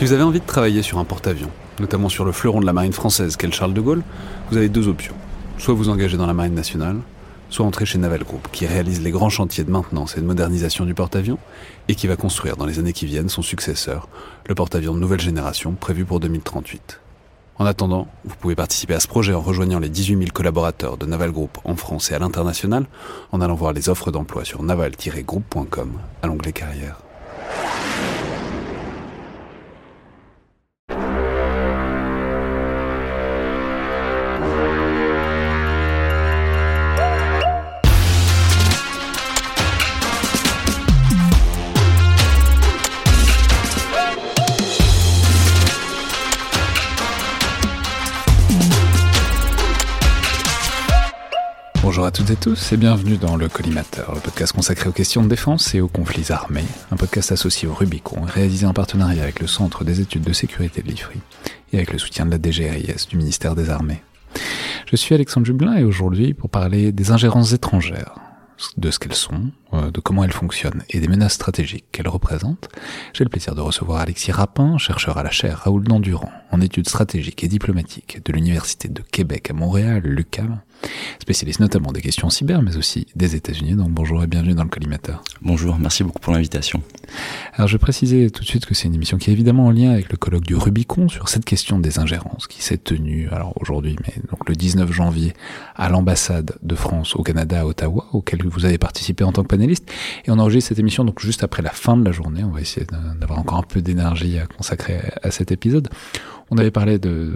Si vous avez envie de travailler sur un porte-avions, notamment sur le fleuron de la marine française qu'est le Charles de Gaulle, vous avez deux options. Soit vous engagez dans la marine nationale, soit entrer chez Naval Group, qui réalise les grands chantiers de maintenance et de modernisation du porte-avions, et qui va construire dans les années qui viennent son successeur, le porte-avions de nouvelle génération prévu pour 2038. En attendant, vous pouvez participer à ce projet en rejoignant les 18 000 collaborateurs de Naval Group en France et à l'international, en allant voir les offres d'emploi sur naval-group.com à l'onglet carrière. Bonjour à toutes et tous et bienvenue dans le Collimateur, le podcast consacré aux questions de défense et aux conflits armés, un podcast associé au Rubicon et réalisé en partenariat avec le Centre des études de sécurité de l'IFRI et avec le soutien de la DGRIS du ministère des Armées. Je suis Alexandre Jublin et aujourd'hui pour parler des ingérences étrangères, de ce qu'elles sont, de comment elles fonctionnent et des menaces stratégiques qu'elles représentent, j'ai le plaisir de recevoir Alexis Rapin, chercheur à la chaire Raoul Dandurand en études stratégiques et diplomatiques de l'Université de Québec à Montréal, l'UQAM, spécialiste notamment des questions cyber, mais aussi des États-Unis. Donc bonjour et bienvenue dans le Collimateur. Bonjour, merci beaucoup pour l'invitation. Alors je vais préciser tout de suite que c'est une émission qui est évidemment en lien avec le colloque du Rubicon sur cette question des ingérences qui s'est tenue, alors aujourd'hui, mais donc le 19 janvier à l'ambassade de France au Canada à Ottawa, auquel vous avez participé en tant que panéliste. Et on enregistre cette émission donc juste après la fin de la journée. On va essayer d'avoir encore un peu d'énergie à consacrer à cet épisode. On avait parlé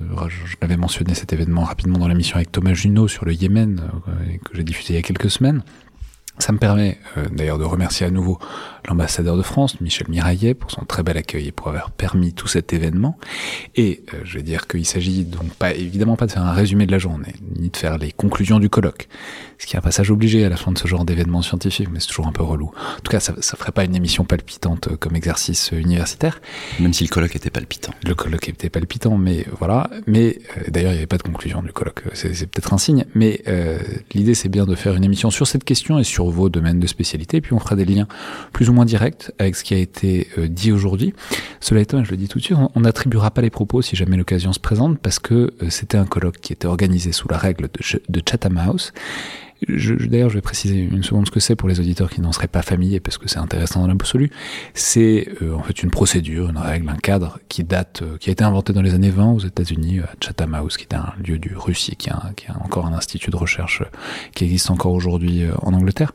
je l'avais mentionné cet événement rapidement dans l'émission avec Thomas Junot sur le Yémen, que j'ai diffusé il y a quelques semaines. Ça me permet d'ailleurs de remercier à nouveau l'ambassadeur de France, Michel Miraillet, pour son très bel accueil et pour avoir permis tout cet événement. Et je vais dire qu'il s'agit donc évidemment pas de faire un résumé de la journée, ni de faire les conclusions du colloque, ce qui est un passage obligé à la fin de ce genre d'événement scientifique, mais c'est toujours un peu relou. En tout cas, ça ferait pas une émission palpitante comme exercice universitaire. Même si le colloque était palpitant. Le colloque était palpitant, mais voilà. Mais d'ailleurs, il n'y avait pas de conclusion du colloque. C'est peut-être un signe, mais l'idée c'est bien de faire une émission sur cette question et sur vos domaines de spécialité, et puis on fera des liens plus ou moins directs avec ce qui a été dit aujourd'hui. Cela étant, je le dis tout de suite, on n'attribuera pas les propos si jamais l'occasion se présente, parce que c'était un colloque qui était organisé sous la règle de Chatham House. D'ailleurs, je vais préciser une seconde ce que c'est pour les auditeurs qui n'en seraient pas familiers, parce que c'est intéressant dans l'absolu. C'est en fait une procédure, une règle, un cadre qui a été inventé dans les années 20 aux États-Unis, à Chatham House, qui est un lieu du Russie, qui a encore un institut de recherche qui existe encore aujourd'hui en Angleterre.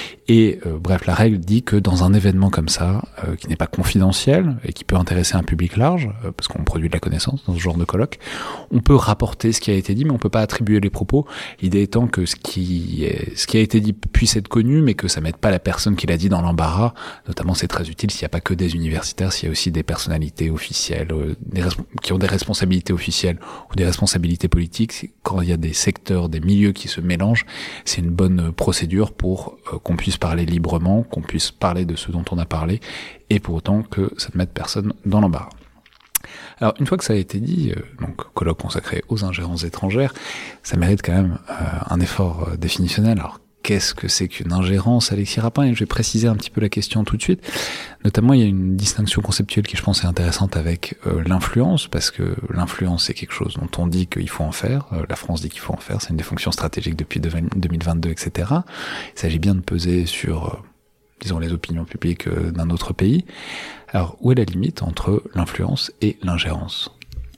Et bref, la règle dit que dans un événement comme ça, qui n'est pas confidentiel et qui peut intéresser un public large, parce qu'on produit de la connaissance dans ce genre de colloque, on peut rapporter ce qui a été dit, mais on peut pas attribuer les propos. L'idée étant que ce qui a été dit puisse être connu, mais que ça mette pas la personne qui l'a dit dans l'embarras. Notamment, c'est très utile s'il n'y a pas que des universitaires, s'il y a aussi des personnalités officielles, qui ont des responsabilités officielles ou des responsabilités politiques. Quand il y a des secteurs, des milieux qui se mélangent, c'est une bonne procédure pour qu'on puisse parler librement, qu'on puisse parler de ce dont on a parlé, et pour autant que ça ne mette personne dans l'embarras. Alors, une fois que ça a été dit, donc colloque consacré aux ingérences étrangères, ça mérite quand même un effort définitionnel. Alors, qu'est-ce que c'est qu'une ingérence, Alexis Rapin? Et je vais préciser un petit peu la question tout de suite. Notamment, il y a une distinction conceptuelle qui, je pense, est intéressante avec l'influence, parce que l'influence, c'est quelque chose dont on dit qu'il faut en faire. La France dit qu'il faut en faire. C'est une des fonctions stratégiques depuis 2022, etc. Il s'agit bien de peser sur, disons, les opinions publiques d'un autre pays. Alors, où est la limite entre l'influence et l'ingérence?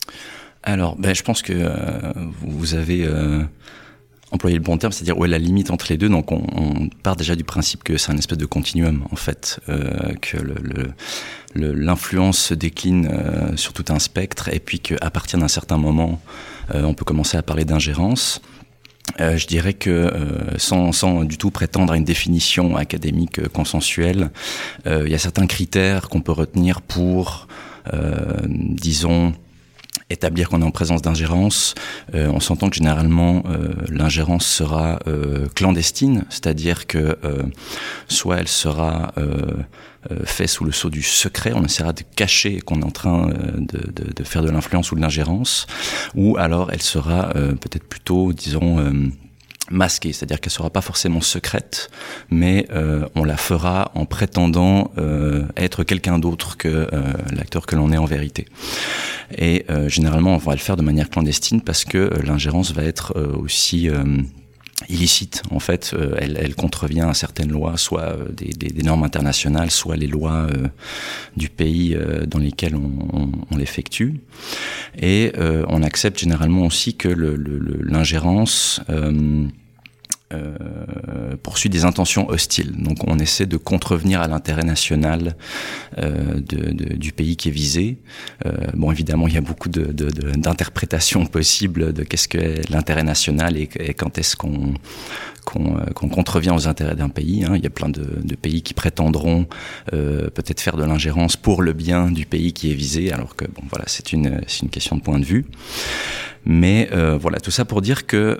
Alors, je pense que vous avez employé le bon terme, c'est-à-dire où est la limite entre les deux. Donc, on part déjà du principe que c'est un espèce de continuum, en fait, que l'influence se décline sur tout un spectre, et puis qu'à partir d'un certain moment, on peut commencer à parler d'ingérence. Je dirais que sans du tout prétendre à une définition académique consensuelle, il y a certains critères qu'on peut retenir pour, disons, établir qu'on est en présence d'ingérence. On s'entend que généralement l'ingérence sera clandestine, c'est-à-dire que soit elle sera fait sous le sceau du secret, on essaiera de cacher qu'on est en train de faire de l'influence ou de l'ingérence, ou alors elle sera peut-être plutôt, disons, masquée, c'est-à-dire qu'elle sera pas forcément secrète, mais on la fera en prétendant être quelqu'un d'autre que l'acteur que l'on est en vérité. Et généralement, on va le faire de manière clandestine parce que l'ingérence va être aussi illicite. En fait, elle contrevient à certaines lois, soit des normes internationales, soit les lois du pays dans lesquels on l'effectue. Et on accepte généralement aussi que l'ingérence poursuit des intentions hostiles. Donc on essaie de contrevenir à l'intérêt national du pays qui est visé. Bon, évidemment, il y a beaucoup d'interprétations possibles de qu'est-ce que l'intérêt national et quand est-ce qu'on contrevient aux intérêts d'un pays. Il y a plein de pays qui prétendront peut-être faire de l'ingérence pour le bien du pays qui est visé, alors que bon, voilà, c'est une question de point de vue. Mais voilà, tout ça pour dire que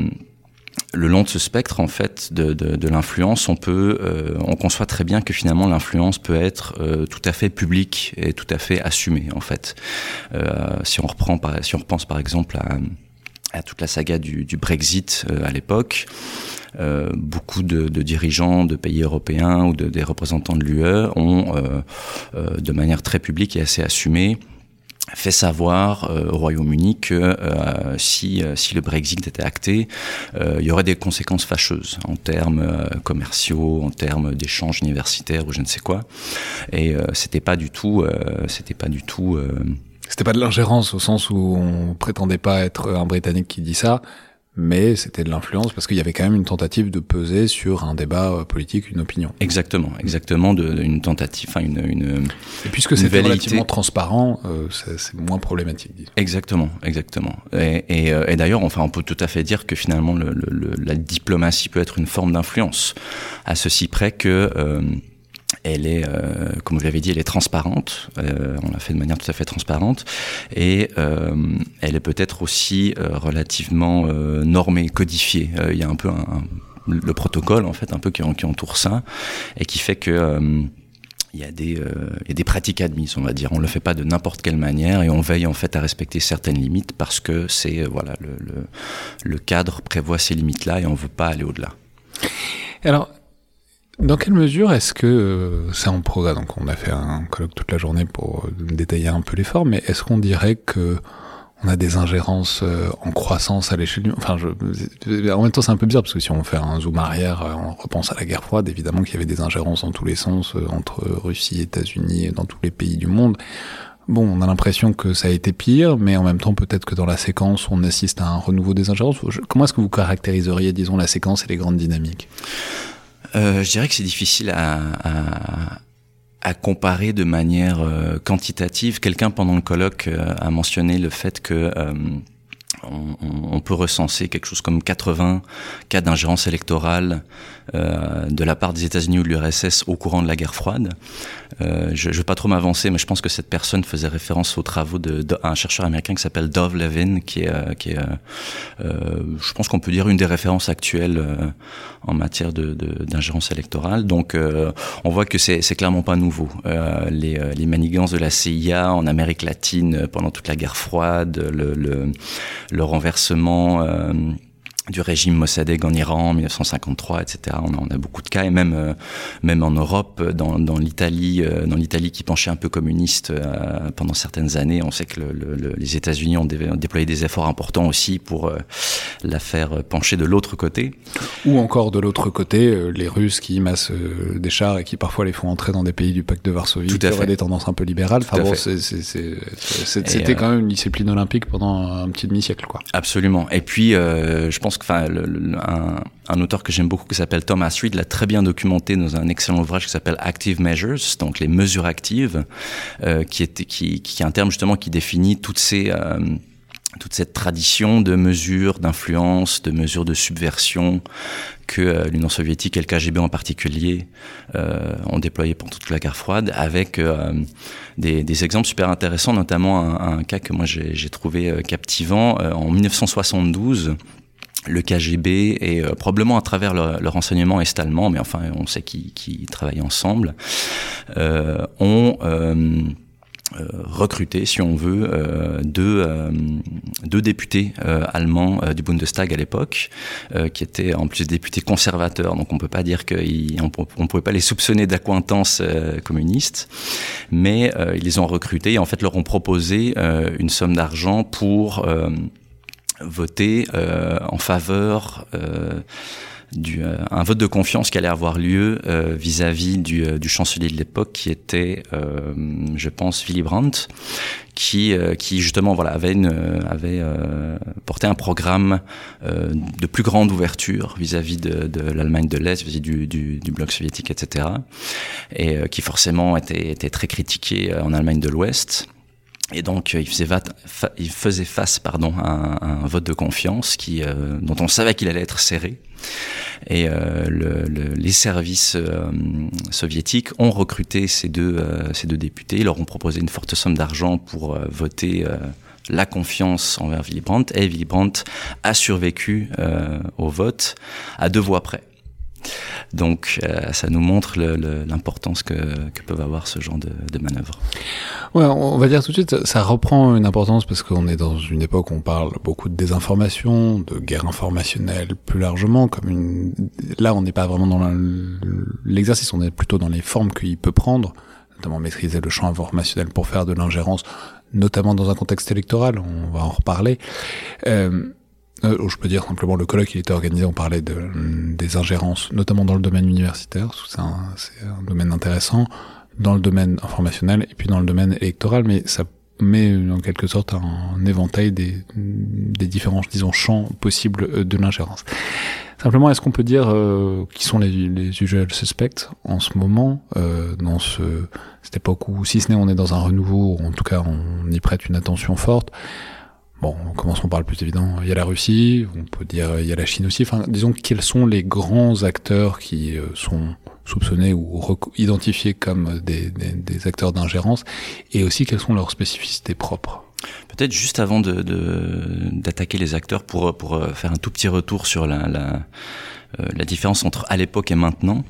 le long de ce spectre, en fait, de l'influence, on conçoit très bien que finalement l'influence peut être tout à fait publique et tout à fait assumée, en fait. Si on repense par exemple à toute la saga du Brexit à l'époque, beaucoup de dirigeants de pays européens ou des représentants de l'UE ont, de manière très publique et assez assumée, fait savoir au Royaume-Uni que si le Brexit était acté, il y aurait des conséquences fâcheuses en termes commerciaux, en termes d'échanges universitaires ou je ne sais quoi. Et c'était pas du tout. C'était pas de l'ingérence au sens où on prétendait pas être un Britannique qui dit ça, mais c'était de l'influence parce qu'il y avait quand même une tentative de peser sur un débat politique, une opinion. Exactement, une tentative, enfin une. Et puisque c'était relativement transparent, c'est moins problématique. Disons. Exactement. Et d'ailleurs, enfin, on peut tout à fait dire que finalement, la diplomatie peut être une forme d'influence, à ceci près que. Elle est, comme vous l'avez dit, elle est transparente. On l'a fait de manière tout à fait transparente. Et elle est peut-être aussi relativement normée, codifiée. Il y a un peu le protocole, en fait, un peu qui entoure ça, et qui fait que il y a des pratiques admises, on va dire. On le fait pas de n'importe quelle manière, et on veille en fait à respecter certaines limites parce que c'est voilà le cadre prévoit ces limites-là et on veut pas aller au-delà. Alors. Dans quelle mesure est-ce que c'est en progrès? Donc on a fait un colloque toute la journée pour détailler un peu les formes, mais est-ce qu'on dirait que on a des ingérences en croissance à l'échelle du... Enfin, en même temps c'est un peu bizarre parce que si on fait un zoom arrière, on repense à la guerre froide, évidemment qu'il y avait des ingérences en tous les sens entre Russie, États-Unis et dans tous les pays du monde. Bon, on a l'impression que ça a été pire, mais en même temps, peut-être que dans la séquence, on assiste à un renouveau des ingérences. Comment est-ce que vous caractériseriez, disons, la séquence et les grandes dynamiques? Je dirais que c'est difficile à comparer de manière quantitative. Quelqu'un pendant le colloque a mentionné le fait que on peut recenser quelque chose comme 80 cas d'ingérence électorale de la part des États-Unis ou de l'URSS au courant de la guerre froide. Je ne vais pas trop m'avancer, mais je pense que cette personne faisait référence aux travaux d'un chercheur américain qui s'appelle Dov Levin, qui est je pense qu'on peut dire une des références actuelles en matière d'ingérence électorale. Donc on voit que c'est clairement pas nouveau. Les manigances de la CIA en Amérique latine pendant toute la guerre froide, le renversement du régime mossadegh en Iran en 1953, etc. On a beaucoup de cas, et même en Europe, dans l'Italie qui penchait un peu communiste pendant certaines années, on sait que les États-Unis ont déployé des efforts importants aussi pour la faire pencher de l'autre côté. Ou encore de l'autre côté, les Russes qui massent des chars et qui parfois les font entrer dans des pays du pacte de Varsovie, qui auraient des tendances un peu libérales. Enfin bon, c'était quand même une discipline olympique pendant un petit demi-siècle, quoi. Absolument. Et puis, je pense que, enfin, un auteur que j'aime beaucoup qui s'appelle Thomas Reed l'a très bien documenté dans un excellent ouvrage qui s'appelle Active Measures, donc les mesures actives, qui est un terme justement qui définit toute cette tradition de mesures d'influence, de mesures de subversion que l'Union soviétique et le KGB en particulier ont déployé pendant toute la guerre froide, avec des exemples super intéressants, notamment un cas que moi j'ai trouvé captivant. En 1972, le KGB, et probablement à travers le renseignement est-allemand, mais enfin on sait qu'ils travaillent ensemble, ont recruté, si on veut, deux députés allemands du Bundestag à l'époque, qui étaient en plus députés conservateurs. Donc on peut pas dire on pouvait pas les soupçonner d'accointance communiste, mais ils les ont recrutés et en fait leur ont proposé une somme d'argent pour voter en faveur un vote de confiance qui allait avoir lieu vis-à-vis du chancelier de l'époque qui était, je pense, Willy Brandt, qui justement avait porté un programme de plus grande ouverture vis-à-vis de l'Allemagne de l'Est, vis-à-vis du bloc soviétique, etc. Et qui forcément était très critiqué en Allemagne de l'Ouest. Et donc, il faisait face à un vote de confiance dont on savait qu'il allait être serré. Et les services soviétiques ont recruté ces deux députés. Ils leur ont proposé une forte somme d'argent pour voter la confiance envers Willy Brandt. Et Willy Brandt a survécu au vote à 2 voix près. Donc ça nous montre l'importance que peuvent avoir ce genre de manœuvres. Ouais, on va dire tout de suite, ça reprend une importance parce qu'on est dans une époque où on parle beaucoup de désinformation, de guerre informationnelle plus largement. Là, on n'est pas vraiment dans l'exercice, on est plutôt dans les formes qu'il peut prendre, notamment maîtriser le champ informationnel pour faire de l'ingérence, notamment dans un contexte électoral, on va en reparler. Je peux dire simplement le colloque, il était organisé, on parlait des ingérences, notamment dans le domaine universitaire, c'est un domaine intéressant, dans le domaine informationnel et puis dans le domaine électoral, mais ça met en quelque sorte un éventail des différents, disons, champs possibles de l'ingérence. Simplement, est-ce qu'on peut dire qui sont les usual suspects en ce moment, dans cette époque où, si ce n'est on est dans un renouveau, ou en tout cas on y prête une attention forte. Bon, commençons par le plus évident. Il y a la Russie, on peut dire il y a la Chine aussi. Enfin, disons quels sont les grands acteurs qui sont soupçonnés ou identifiés comme des acteurs d'ingérence, et aussi quelles sont leurs spécificités propres. Peut-être juste avant d'attaquer les acteurs pour faire un tout petit retour sur la différence entre à l'époque et maintenant.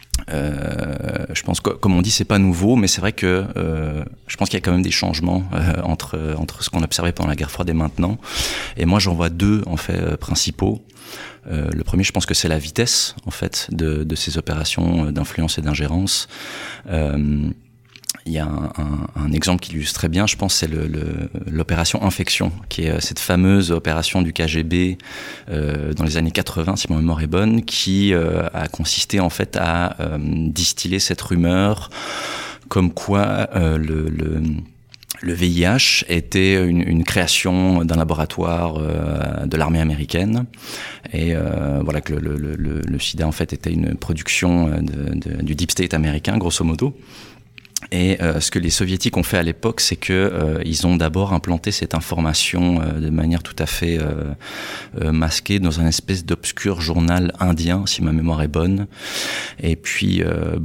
Je pense que, comme on dit, c'est pas nouveau, mais c'est vrai que je pense qu'il y a quand même des changements entre ce qu'on observait pendant la guerre froide et maintenant. Et moi, j'en vois 2 en fait principaux. Le premier, je pense que c'est la vitesse en fait de ces opérations d'influence et d'ingérence. Il y a un exemple qui l'illustre très bien, je pense, c'est l'opération Infection, qui est cette fameuse opération du KGB dans les années 80, si ma mémoire est bonne, qui a consisté en fait à distiller cette rumeur comme quoi le VIH était une création d'un laboratoire de l'armée américaine, et voilà que le sida en fait était une production du deep state américain, grosso modo. Et ce que les soviétiques ont fait à l'époque, c'est que ils ont d'abord implanté cette information de manière tout à fait masquée dans un espèce d'obscur journal indien, si ma mémoire est bonne. Et puis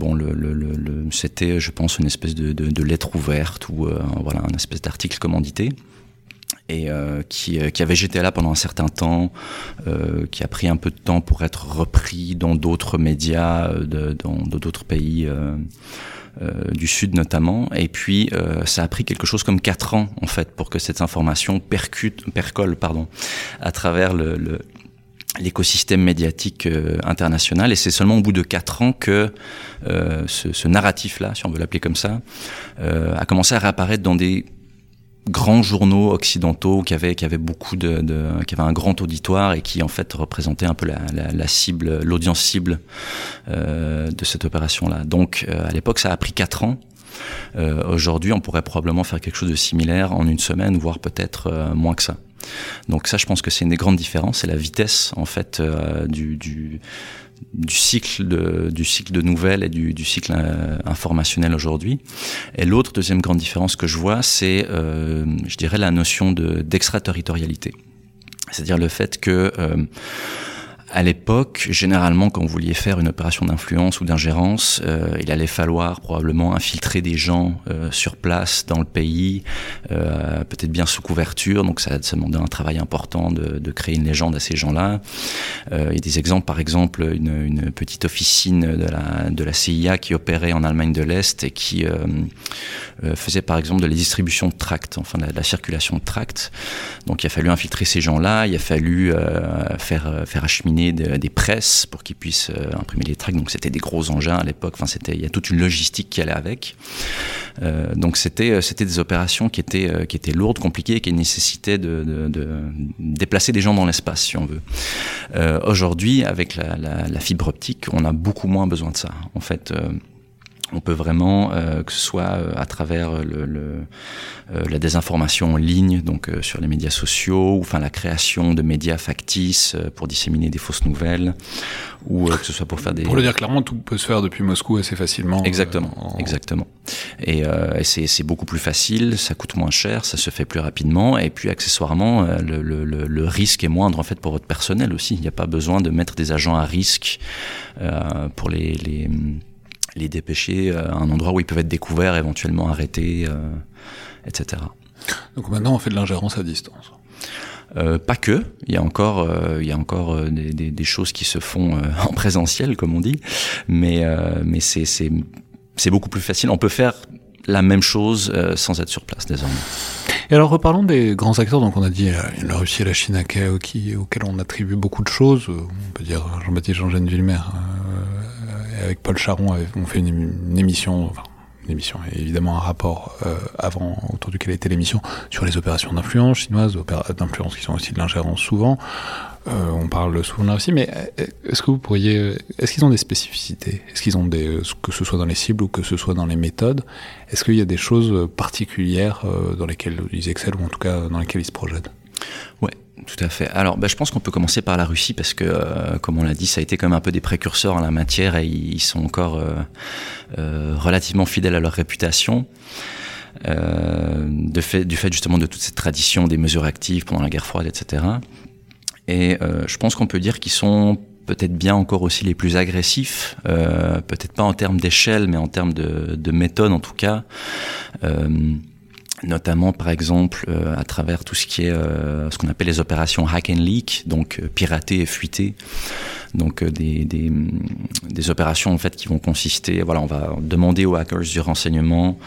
c'était, je pense, une espèce de lettre ouverte ou voilà, un espèce d'article commandité. Et qui avait jeté là pendant un certain temps, qui a pris un peu de temps pour être repris dans d'autres médias, dans d'autres pays du Sud notamment, et puis ça a pris quelque chose comme 4 ans en fait pour que cette information percole à travers l'écosystème médiatique international, et c'est seulement au bout de 4 ans que ce narratif-là, si on veut l'appeler comme ça, a commencé à réapparaître dans des grands journaux occidentaux qui avaient beaucoup qui avaient un grand auditoire et qui en fait représentaient un peu la cible, l'audience cible de cette opération-là. Donc à l'époque ça a pris 4 ans. Aujourd'hui on pourrait probablement faire quelque chose de similaire en 1 semaine, voire peut-être moins que ça. Donc ça, je pense que c'est une des grandes différences, c'est la vitesse en fait du cycle de nouvelles et du cycle informationnel aujourd'hui. Et l'autre deuxième grande différence que je vois, c'est je dirais la notion d'extraterritorialité. C'est-à-dire le fait que À l'époque, généralement, quand vous vouliez faire une opération d'influence ou d'ingérence, il allait falloir probablement infiltrer des gens sur place dans le pays, peut-être bien sous couverture. Donc ça demandait un travail important de créer une légende à ces gens-là. Il y a des exemples, par exemple, une petite officine de la CIA qui opérait en Allemagne de l'Est et qui faisait par exemple de la distribution de tracts, enfin de la circulation de tracts. Donc il a fallu infiltrer ces gens-là, il a fallu faire acheminer des presses pour qu'ils puissent imprimer les tracts. Donc c'était des gros engins à l'époque. Enfin il y a toute une logistique qui allait avec. Donc c'était des opérations qui étaient lourdes, compliquées, qui nécessitaient de déplacer des gens dans l'espace, si on veut. Aujourd'hui, avec la fibre optique, on a beaucoup moins besoin de ça. En fait, on peut vraiment, que ce soit à travers la désinformation en ligne, donc sur les médias sociaux, ou enfin la création de médias factices pour disséminer des fausses nouvelles, ou que ce soit pour faire des... Pour le dire clairement, tout peut se faire depuis Moscou assez facilement. Exactement, exactement. Et c'est beaucoup plus facile, ça coûte moins cher, ça se fait plus rapidement, et puis accessoirement, le risque est moindre en fait pour votre personnel aussi. Il n'y a pas besoin de mettre des agents à risque pour les dépêcher à un endroit où ils peuvent être découverts, éventuellement arrêtés, etc. Donc maintenant, on fait de l'ingérence à distance. Pas que. Il y a encore des choses qui se font en présentiel, comme on dit, mais c'est beaucoup plus facile. On peut faire la même chose sans être sur place désormais. Et alors reparlons des grands acteurs. Donc on a dit la Russie et la Chine auxquels on attribue beaucoup de choses. On peut dire Jean-Baptiste Jean-Jean Villemer. Avec Paul Charon, on fait une émission et évidemment un rapport autour duquel était l'émission sur les opérations d'influence chinoises, d'influence qui sont aussi de l'ingérence souvent. On parle souvent de la Russie, mais est-ce qu'ils ont des spécificités? Est-ce qu'ils ont que ce soit dans les cibles ou que ce soit dans les méthodes? Est-ce qu'il y a des choses particulières dans lesquelles ils excellent, ou en tout cas dans lesquelles ils se projettent? Ouais. Tout à fait. Alors, je pense qu'on peut commencer par la Russie parce que, comme on l'a dit, ça a été quand même un peu des précurseurs en la matière et ils sont encore relativement fidèles à leur réputation. Du fait justement de toute cette tradition des mesures actives pendant la guerre froide, etc. Et je pense qu'on peut dire qu'ils sont peut-être bien encore aussi les plus agressifs, peut-être pas en termes d'échelle, mais en termes de méthode en tout cas. Notamment par exemple à travers tout ce qui est ce qu'on appelle les opérations hack and leak, donc pirater et fuiter. Donc des opérations en fait qui vont consister, voilà, on va demander aux hackers du renseignement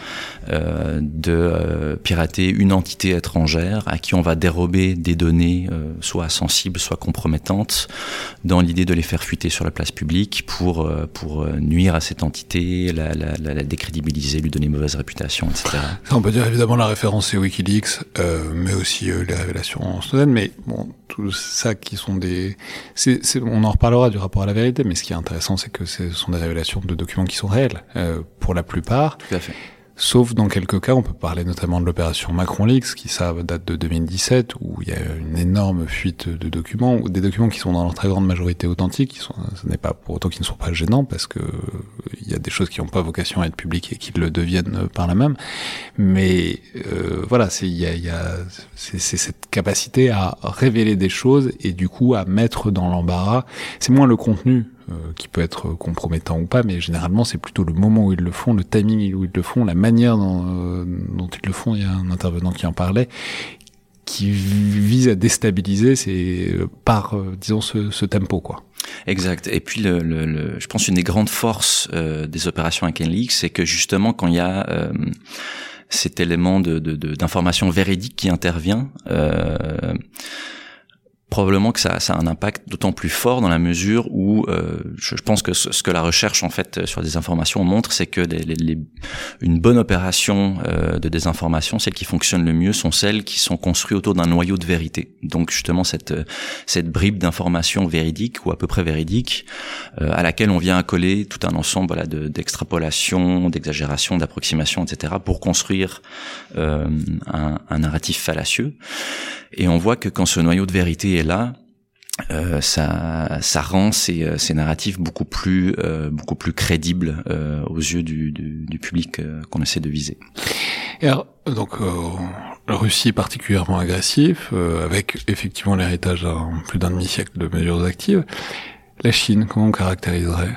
de pirater une entité étrangère à qui on va dérober des données soit sensibles, soit compromettantes, dans l'idée de les faire fuiter sur la place publique pour nuire à cette entité, la décrédibiliser, lui donner mauvaise réputation, etc. Ça, on peut dire évidemment la référence c'est WikiLeaks, mais aussi les révélations Snowden, mais bon, tout ça qui sont on en reparlera du rapport à la vérité, mais ce qui est intéressant, c'est que ce sont des révélations de documents qui sont réels, pour la plupart. Tout à fait. Sauf dans quelques cas, on peut parler notamment de l'opération Macron Leaks, qui ça date de 2017, où il y a une énorme fuite de documents, ou des documents qui sont dans leur très grande majorité authentiques, ce n'est pas pour autant qu'ils ne sont pas gênants, parce que il y a des choses qui n'ont pas vocation à être publiques et qui le deviennent par là même. Mais voilà, c'est cette capacité à révéler des choses et du coup à mettre dans l'embarras. C'est moins le contenu qui peut être compromettant ou pas, mais généralement c'est plutôt le moment où ils le font, le timing où ils le font, la manière dont ils le font. Il y a un intervenant qui en parlait, qui vise à déstabiliser par disons ce tempo, quoi. Exact. Et puis je pense une des grandes forces des opérations hack and leak, c'est que justement quand il y a cet élément d'information véridique qui intervient, probablement que ça a un impact d'autant plus fort dans la mesure où je pense que ce que la recherche en fait sur des informations montre, c'est que une bonne opération de désinformation, celles qui fonctionnent le mieux, sont celles qui sont construites autour d'un noyau de vérité. Donc justement cette bribe d'informations véridiques ou à peu près véridiques à laquelle on vient accoler tout un ensemble d'extrapolation, d'exagération, d'approximation, etc. pour construire un narratif fallacieux. Et on voit que quand ce noyau de vérité est là, ça rend ces narratifs beaucoup plus crédibles aux yeux du public qu'on essaie de viser. Et alors, donc la Russie est particulièrement agressif, avec effectivement l'héritage d'un plus d'un demi-siècle de mesures actives. La Chine, comment on caractériserait?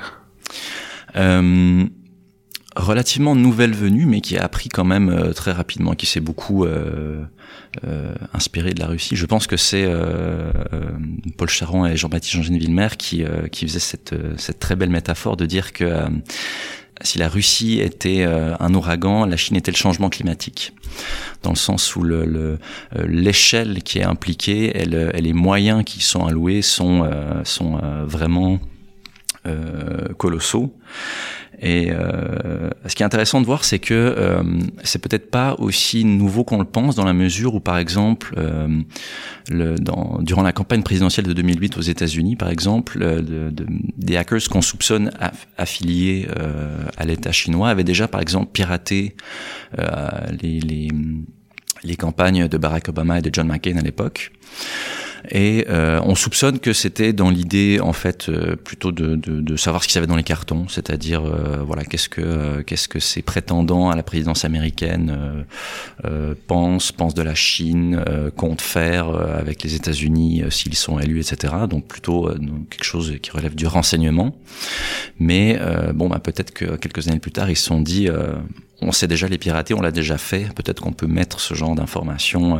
Relativement nouvelle venue, mais qui a appris quand même très rapidement, qui s'est beaucoup inspiré de la Russie. Je pense que c'est Paul Charon et Jean-Baptiste Jangenvillemer qui faisaient cette très belle métaphore de dire que si la Russie était un ouragan, la Chine était le changement climatique. Dans le sens où l'échelle qui est impliquée et les moyens qui sont alloués sont vraiment colossaux. Et ce qui est intéressant de voir, c'est que c'est peut-être pas aussi nouveau qu'on le pense, dans la mesure où, par exemple, durant la campagne présidentielle de 2008 aux États-Unis, par exemple, des hackers qu'on soupçonne affiliés à l'État chinois avaient déjà, par exemple, piraté les campagnes de Barack Obama et de John McCain à l'époque. Et on soupçonne que c'était dans l'idée en fait plutôt de savoir ce qu'il y avait dans les cartons, c'est-à-dire voilà qu'est-ce que ces prétendants à la présidence américaine pensent de la Chine, comptent faire avec les États-Unis s'ils sont élus, etc. Donc plutôt quelque chose qui relève du renseignement. Mais peut-être que quelques années plus tard ils se sont dit on sait déjà les pirater, on l'a déjà fait, peut-être qu'on peut mettre ce genre d'informations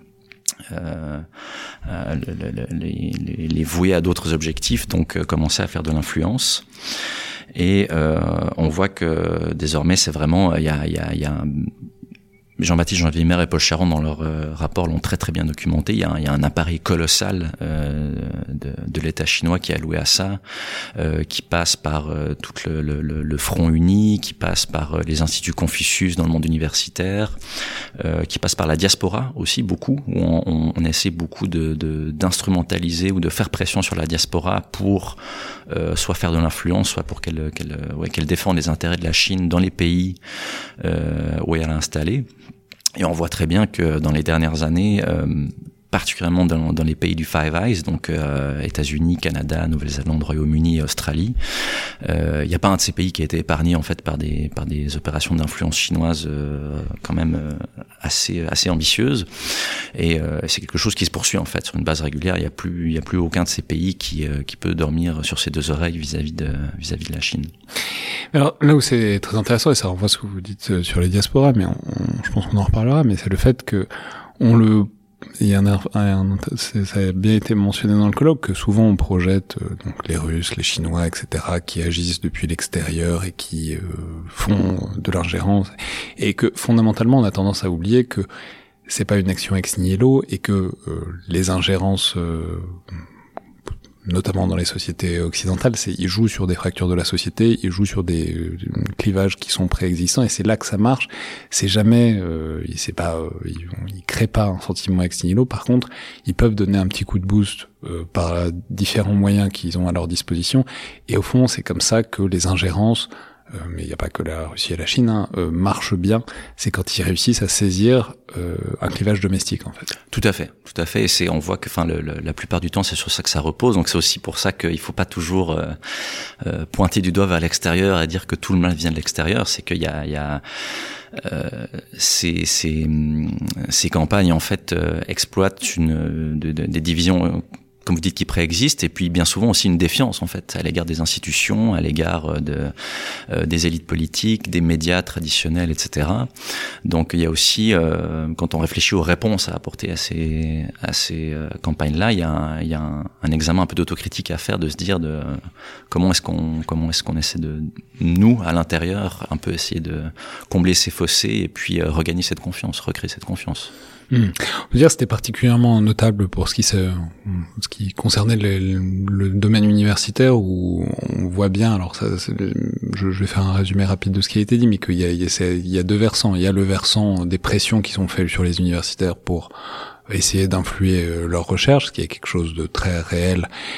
les vouer à d'autres objectifs, donc commencer à faire de l'influence. Et on voit que désormais c'est vraiment il y a Jean-Baptiste Jangenvillemer et Paul Charon dans leur rapport l'ont très très bien documenté. Il y a un appareil colossal de l'État chinois qui est alloué à ça, qui passe par tout le Front Uni, qui passe par les instituts Confucius dans le monde universitaire, qui passe par la diaspora aussi beaucoup, où on essaie beaucoup d'instrumentaliser ou de faire pression sur la diaspora pour soit faire de l'influence, soit pour qu'elle défende les intérêts de la Chine dans les pays où elle est installée. Et on voit très bien que dans les dernières années, particulièrement dans les pays du Five Eyes, donc États-Unis, Canada, Nouvelle-Zélande, Royaume-Uni et Australie, il n'y a pas un de ces pays qui a été épargné en fait par des opérations d'influence chinoise quand même assez ambitieuses. Et c'est quelque chose qui se poursuit en fait sur une base régulière. Il y a plus aucun de ces pays qui peut dormir sur ses deux oreilles vis-à-vis de la Chine. Alors là où c'est très intéressant, et ça renvoie à ce que vous dites sur les diasporas, mais je pense qu'on en reparlera, mais c'est le fait que ça a bien été mentionné dans le colloque que souvent on projette donc les Russes, les Chinois, etc., qui agissent depuis l'extérieur et qui font de l'ingérence, et que fondamentalement on a tendance à oublier que c'est pas une action ex nihilo et que les ingérences notamment dans les sociétés occidentales, ils jouent sur des fractures de la société, ils jouent sur des clivages qui sont préexistants, et c'est là que ça marche. C'est jamais, ils créent pas un sentiment ex nihilo. Par contre, ils peuvent donner un petit coup de boost par différents moyens qu'ils ont à leur disposition. Et au fond, c'est comme ça que les ingérences, mais il n'y a pas que la Russie et la Chine, marchent bien. C'est quand ils réussissent à saisir un clivage domestique, en fait. Tout à fait. Et on voit que, la plupart du temps, c'est sur ça que ça repose. Donc c'est aussi pour ça qu'il faut pas toujours pointer du doigt vers l'extérieur et dire que tout le mal vient de l'extérieur. C'est qu'il y a ces campagnes en fait exploitent des divisions, comme vous dites, qui préexistent, et puis bien souvent aussi une défiance en fait à l'égard des institutions, à l'égard des élites politiques, des médias traditionnels, etc. Donc il y a aussi, quand on réfléchit aux réponses à apporter à ces campagnes-là, il y a un examen un peu d'autocritique à faire, de se dire comment est-ce qu'on essaie de, nous à l'intérieur, un peu essayer de combler ces fossés et puis regagner cette confiance, recréer cette confiance. On peut dire que c'était particulièrement notable pour ce qui concernait le domaine universitaire, où on voit bien, alors je vais faire un résumé rapide de ce qui a été dit, mais qu'il y a deux versants. Il y a le versant des pressions qui sont faites sur les universitaires pour essayer d'influer leurs recherches, ce qui est quelque chose de très réel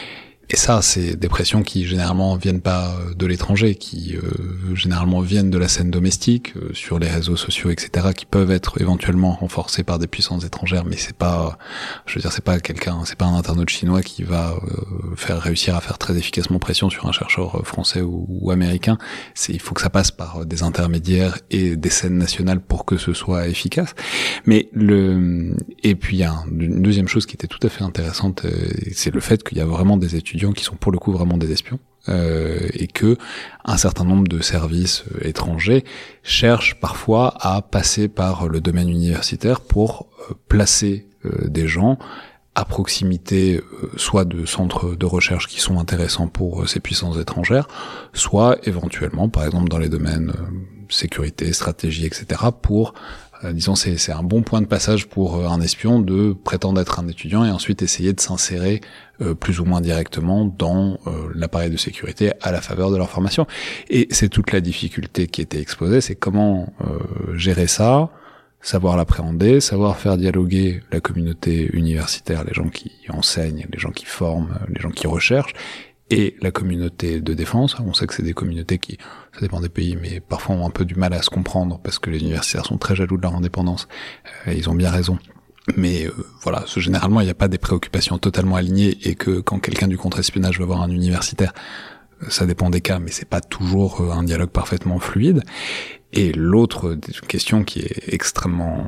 Et ça, c'est des pressions qui généralement viennent pas de l'étranger, qui généralement viennent de la scène domestique, sur les réseaux sociaux, etc., qui peuvent être éventuellement renforcées par des puissances étrangères, mais c'est pas, je veux dire, c'est pas un internaute chinois qui va réussir à faire très efficacement pression sur un chercheur français ou américain. Il faut que ça passe par des intermédiaires et des scènes nationales pour que ce soit efficace. Mais et puis il y a une deuxième chose qui était tout à fait intéressante, c'est le fait qu'il y a vraiment des étudiants qui sont pour le coup vraiment des espions, et que un certain nombre de services étrangers cherchent parfois à passer par le domaine universitaire pour placer des gens à proximité soit de centres de recherche qui sont intéressants pour ces puissances étrangères, soit éventuellement, par exemple dans les domaines sécurité, stratégie, etc., pour disons c'est un bon point de passage pour un espion de prétendre être un étudiant et ensuite essayer de s'insérer plus ou moins directement dans l'appareil de sécurité à la faveur de leur formation. Et c'est toute la difficulté qui était exposée, c'est comment gérer ça, savoir l'appréhender, savoir faire dialoguer la communauté universitaire, les gens qui enseignent, les gens qui forment, les gens qui recherchent, et la communauté de défense. On sait que c'est des communautés qui, ça dépend des pays, mais parfois ont un peu du mal à se comprendre parce que les universitaires sont très jaloux de leur indépendance. Ils ont bien raison. Mais voilà, généralement, il n'y a pas des préoccupations totalement alignées et que quand quelqu'un du contre-espionnage va voir un universitaire, ça dépend des cas, mais c'est pas toujours un dialogue parfaitement fluide. Et l'autre question qui est extrêmement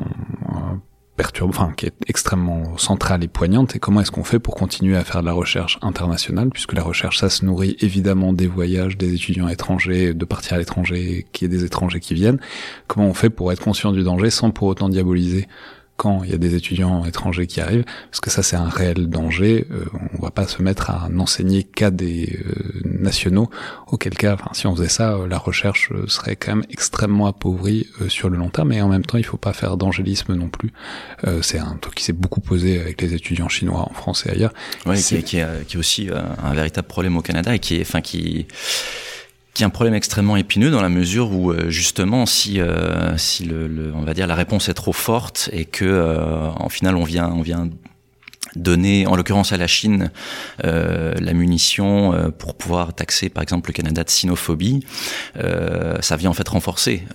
qui est extrêmement centrale et poignante, c'est comment est-ce qu'on fait pour continuer à faire de la recherche internationale, puisque la recherche, ça se nourrit évidemment des voyages des étudiants étrangers, de partir à l'étranger, qu'il y ait des étrangers qui viennent. Comment on fait pour être conscient du danger sans pour autant diaboliser quand il y a des étudiants étrangers qui arrivent, parce que ça c'est un réel danger. On va pas se mettre à n'enseigner qu'à des nationaux, auquel cas, si on faisait ça, la recherche serait quand même extrêmement appauvrie sur le long terme, et en même temps il faut pas faire d'angélisme non plus. C'est un truc qui s'est beaucoup posé avec les étudiants chinois en France et ailleurs. Ouais, qui est aussi un véritable problème au Canada et qui est un problème extrêmement épineux dans la mesure où justement si on va dire la réponse est trop forte et que en final on vient donner en l'occurrence à la Chine la munition pour pouvoir taxer par exemple le Canada de sinophobie, ça vient en fait renforcer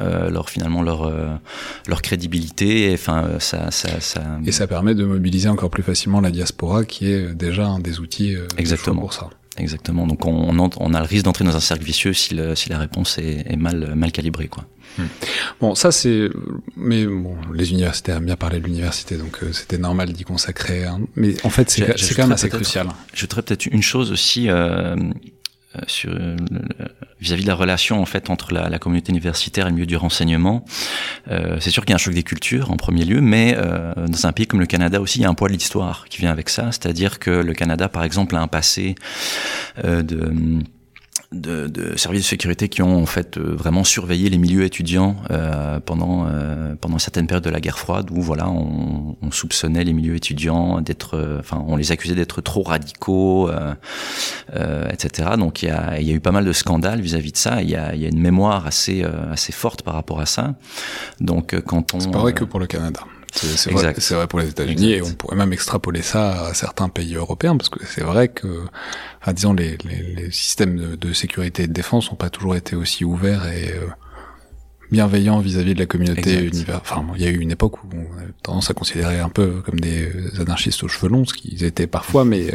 leur crédibilité, et ça permet de mobiliser encore plus facilement la diaspora qui est déjà un des outils exactement pour ça. Exactement. Donc on a le risque d'entrer dans un cercle vicieux si la réponse est mal calibrée, quoi. Bon, ça mais bon, les universitaires aiment bien parler de l'université, donc c'était normal d'y consacrer. Mais en fait, c'est quand même assez crucial. J'ajouterais peut-être une chose aussi sur vis-à-vis de la relation en fait entre la communauté universitaire et le milieu du renseignement. C'est sûr qu'il y a un choc des cultures en premier lieu, mais dans un pays comme le Canada aussi, il y a un poids de l'histoire qui vient avec ça. C'est-à-dire que le Canada, par exemple, a un passé de services de sécurité qui ont en fait vraiment surveillé les milieux étudiants pendant certaines périodes de la guerre froide, où voilà on soupçonnait les milieux étudiants on les accusait d'être trop radicaux, etc. Donc il y a eu pas mal de scandales vis-à-vis de ça. Il y a une mémoire assez forte par rapport à ça. Donc c'est pas vrai que pour le Canada. C'est vrai pour les États-Unis, et on pourrait même extrapoler ça à certains pays européens, parce que c'est vrai que, disons, les systèmes de sécurité et de défense n'ont pas toujours été aussi ouverts et bienveillants vis-à-vis de la communauté universitaire. Il y a eu une époque où on avait tendance à considérer un peu comme des anarchistes aux cheveux longs, ce qu'ils étaient parfois, mais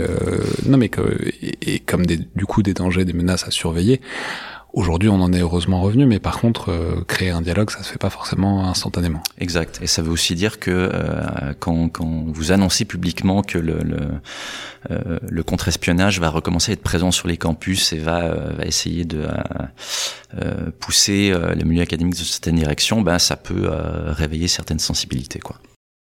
comme du coup des dangers, des menaces à surveiller. Aujourd'hui, on en est heureusement revenu, mais par contre, créer un dialogue, ça se fait pas forcément instantanément. Exact. Et ça veut aussi dire que quand vous annoncez publiquement que le contre-espionnage va recommencer à être présent sur les campus et va essayer de pousser le milieu académique dans certaines directions, ça peut réveiller certaines sensibilités, quoi.